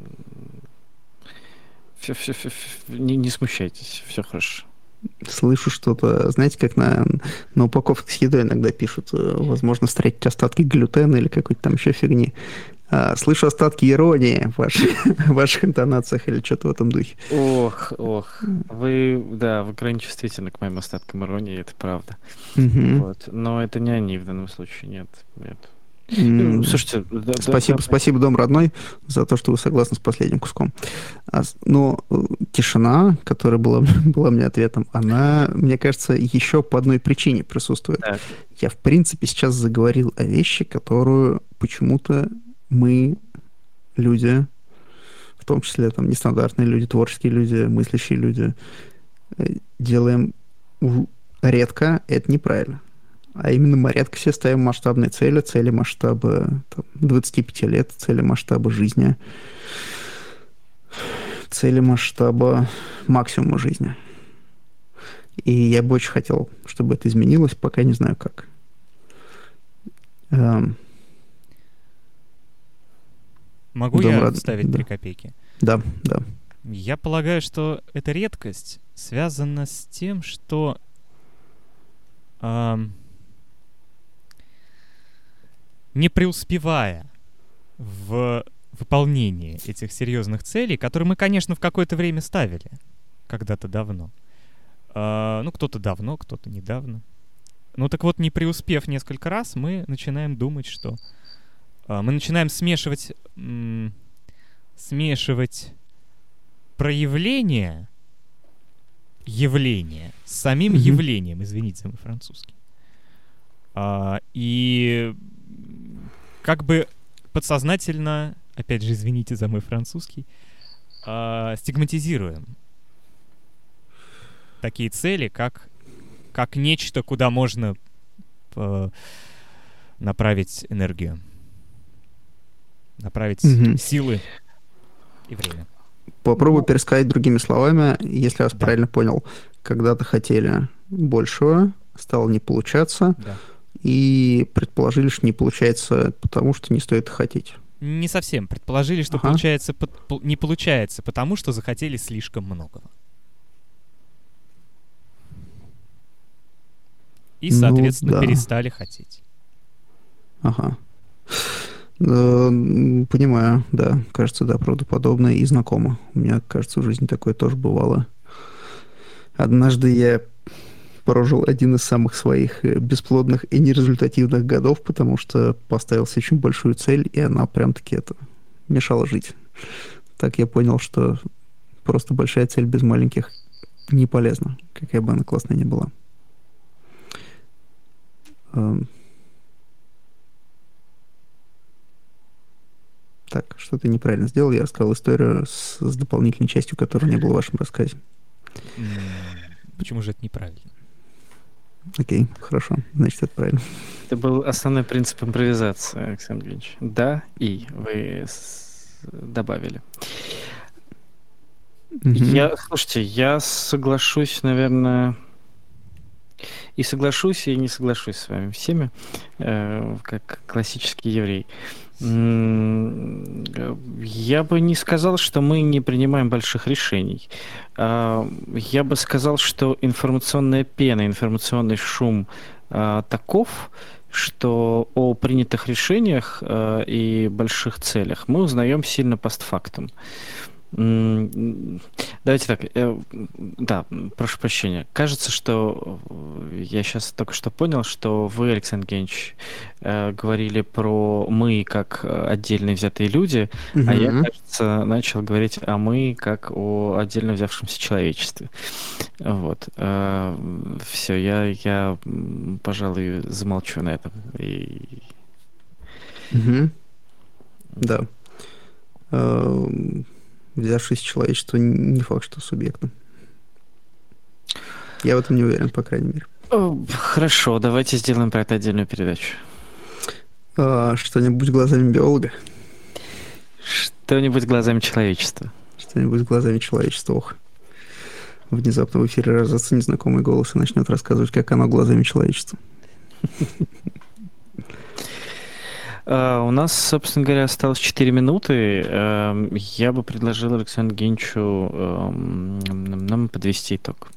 все, все, все, не, не смущайтесь, все хорошо. Слышу что-то, знаете, как на, на упаковке с едой иногда пишут, возможно, встретить остатки глютена или какой-то там еще фигни. Слышу остатки иронии в ваших, в ваших интонациях или что-то в этом духе. Ох, ох. Вы, да, вы крайне чувствительны к моим остаткам иронии, это правда. Угу. Вот. Но это не они в данном случае, нет. нет. Mm. Слушайте, да, спасибо, да, спасибо, дом родной, за то, что вы согласны с последним куском. А, но тишина, которая была, была мне ответом, она, мне кажется, еще по одной причине присутствует. Так. Я, в принципе, сейчас заговорил о вещи, которую почему-то мы, люди, в том числе там нестандартные люди, творческие люди, мыслящие люди, делаем редко, это неправильно. А именно мы редко себе ставим масштабные цели, цели масштаба там, двадцати пяти лет, цели масштаба жизни, цели масштаба максимума жизни. И я бы очень хотел, чтобы это изменилось, пока не знаю как. Эм... Могу Дом я рад... вставить да. три копейки? Да, да. Я полагаю, что эта редкость связана с тем, что эм, не преуспевая в выполнении этих серьезных целей, которые мы, конечно, в какое-то время ставили, когда-то давно. Э, ну, кто-то давно, кто-то недавно. Ну, так вот, не преуспев несколько раз, мы начинаем думать, что... Э, мы начинаем смешивать... М- смешивать проявление явления с самим mm-hmm. явлением. Извините за мой французский. А, и как бы подсознательно, опять же, извините за мой французский, а, стигматизируем такие цели, как, как нечто, куда можно а, направить энергию, направить mm-hmm. силы и время. Попробую пересказать другими словами. Если я вас да. правильно понял, когда-то хотели большего, стало не получаться, да. и предположили, что не получается, потому что не стоит хотеть. Не совсем. Предположили, что ага. получается, по- не получается, потому что захотели слишком многого. И, соответственно, ну, да. перестали хотеть. Ага. Понимаю, да, кажется, да, правдоподобно и знакомо. У меня, кажется, в жизни такое тоже бывало. Однажды я прожил один из самых своих бесплодных и нерезультативных годов, потому что поставил себе очень большую цель, и она прям-таки это мешала жить. Так я понял, что просто большая цель без маленьких не полезна, какая бы она классная ни была. Так, что-то неправильно сделал. Я рассказал историю с, с дополнительной частью, которая не была в вашем рассказе. Почему же это неправильно? Окей, хорошо. Значит, это правильно. Это был основной принцип импровизации, Александр Евгеньевич. Да, и вы с... добавили. Mm-hmm. Я, слушайте, я соглашусь, наверное... И соглашусь, и не соглашусь с вами всеми, э, как классический еврей. Я бы не сказал, что мы не принимаем больших решений. Я бы сказал, что информационная пена, информационный шум таков, что о принятых решениях и больших целях мы узнаем сильно постфактум. М, Давайте так. э, Да, м, прошу прощения. Кажется, что э, я сейчас только что понял, что вы, Александр Евгеньевич, э, говорили про мы как э, отдельно взятые люди, а я, Мгм. кажется, начал говорить о мы как о отдельно взявшемся человечестве. Вот. Все, я, я, м, пожалуй, замолчу на этом. И... Мгм. Да. Эм, Взявшись человечество, не факт, что субъектно. Я в этом не уверен, по крайней мере. О, Хорошо, давайте сделаем про это отдельную передачу. А, что-нибудь глазами биолога, Что-нибудь глазами человечества. что-нибудь глазами человечества. Ох. Внезапно в эфире раздастся незнакомый голос и начнет рассказывать, как оно глазами человечества. А, У нас, собственно говоря, осталось четыре минуты. Эм, Я бы предложил Александру Евгеньевичу эм, нам нам подвести итог.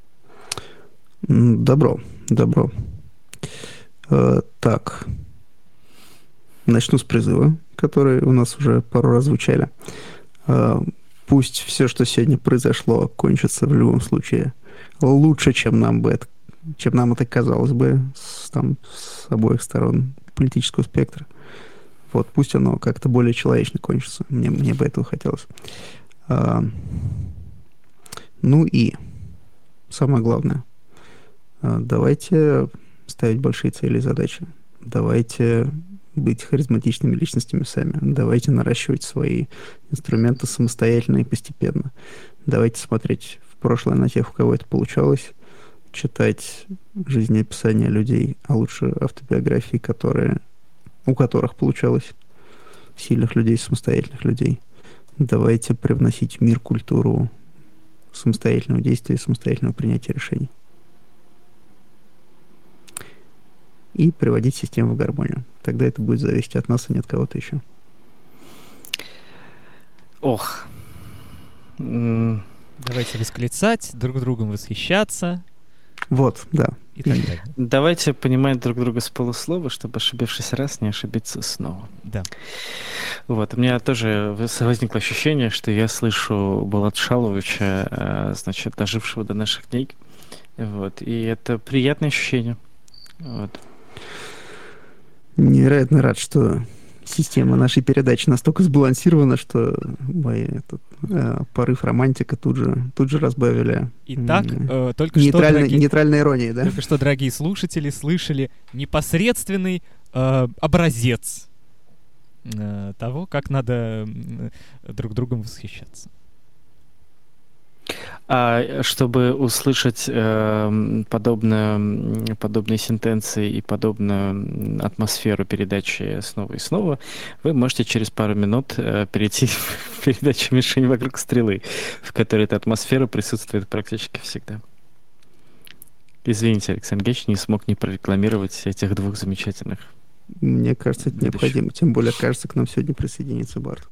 М, Добро, добро. Э, Так, начну с призыва, которые у нас уже пару раз звучали. Э, Пусть все, что сегодня произошло, кончится в любом случае лучше, чем нам бы это, чем нам это казалось бы с, там, с обоих сторон политического спектра. Вот, пусть оно как-то более человечно кончится. Мне, мне бы этого хотелось. А, ну и самое главное. а, Давайте ставить большие цели и задачи. Давайте быть харизматичными личностями сами. Давайте наращивать свои инструменты самостоятельно и постепенно. Давайте смотреть в прошлое на тех, у кого это получалось, читать жизнеописания людей, а лучше автобиографии, которые, у которых получалось, сильных людей, самостоятельных людей. Давайте привносить в мир культуру самостоятельного действия, самостоятельного принятия решений. И приводить систему в гармонию. Тогда это будет зависеть от нас, а не от кого-то еще. Ох. М, Давайте восклицать, друг другом восхищаться Вот, да. и так далее. Давайте понимать друг друга с полуслова, чтобы, ошибившись раз, не ошибиться снова. Да. Вот, у меня тоже вос- возникло ощущение, что я слышу Булата Шаловича, э, значит, дожившего до наших дней. Вот, и это приятное ощущение. Вот. Невероятно рад, что система нашей передачи настолько сбалансирована, что мой этот, э, порыв романтика тут же, тут же разбавили Итак, м, э, только что, нейтральной, дорогие, нейтральной иронией, да? только что, дорогие слушатели, слышали непосредственный э, образец э, того, как надо м, друг другом восхищаться. А чтобы услышать эм, подобное, м, подобные сентенции и подобную м, атмосферу передачи снова и снова, вы можете через пару минут э, перейти в передачу «Мишень вокруг стрелы», в которой эта атмосфера присутствует практически всегда. Извините, Александр Геч не смог не прорекламировать этих двух замечательных. Мне кажется, это Ведущих. необходимо. Тем более, кажется, к нам сегодня присоединится Барт.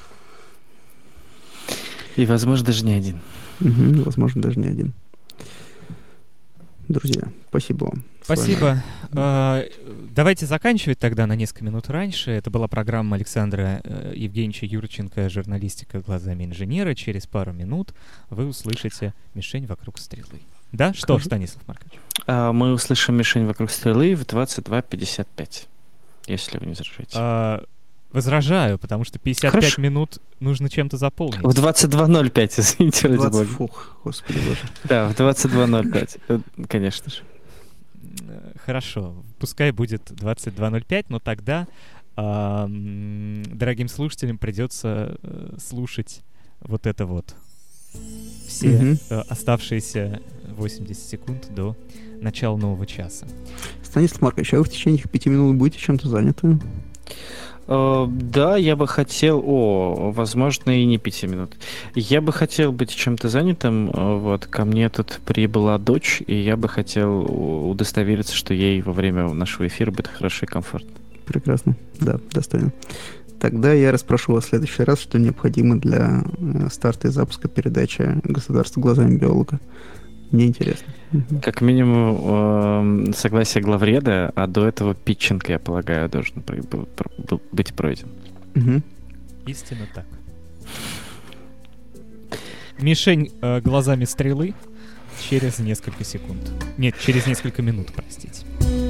И, возможно, даже не один. Мгм, возможно, даже не один. Друзья, спасибо вам. С вами- Спасибо. Э, Давайте заканчивать тогда на несколько минут раньше. Это была программа Александра э, Евгеньевича Юрченко «Журналистика глазами инженера». Через пару минут вы услышите «Мишень вокруг стрелы». Да? Что, Скажи. Станислав Маркович? А, Мы услышим «Мишень вокруг стрелы» в двадцать два пятьдесят пять, если вы не возражаете. А, возражаю, потому что пятьдесят пять Хорошо. минут нужно чем-то заполнить. В двадцать два ноль пять, извините, ради двадцать, бога. фух, господи боже. Да, в двадцать два ноль пять, э, конечно же. Э, Хорошо, пускай будет двадцать два ноль пять, но тогда а, м, дорогим слушателям придется э, слушать вот это вот. Все Мгм. э, оставшиеся восемьдесят секунд до начала нового часа. Станислав Маркович, а вы в течение этих пяти минут будете чем-то заняты? Э, Да, я бы хотел, о, возможно, и не пяти минут. Я бы хотел быть чем-то занятым. э, Вот, ко мне тут прибыла дочь, и я бы хотел у- удостовериться, что ей во время нашего эфира будет хорошо и комфортно. Прекрасно. Да, достойно. Тогда я расспрошу вас в следующий раз, что необходимо для э, старта и запуска передачи «Государство глазами биолога». Мне интересно. Мгм. Как минимум, эм, согласие главреда, а до этого питчинг, я полагаю, должен про- был- про- был- быть пройден. Мгм. Истинно так. мишень э, глазами стрелы через несколько секунд. Нет, через несколько минут, простите.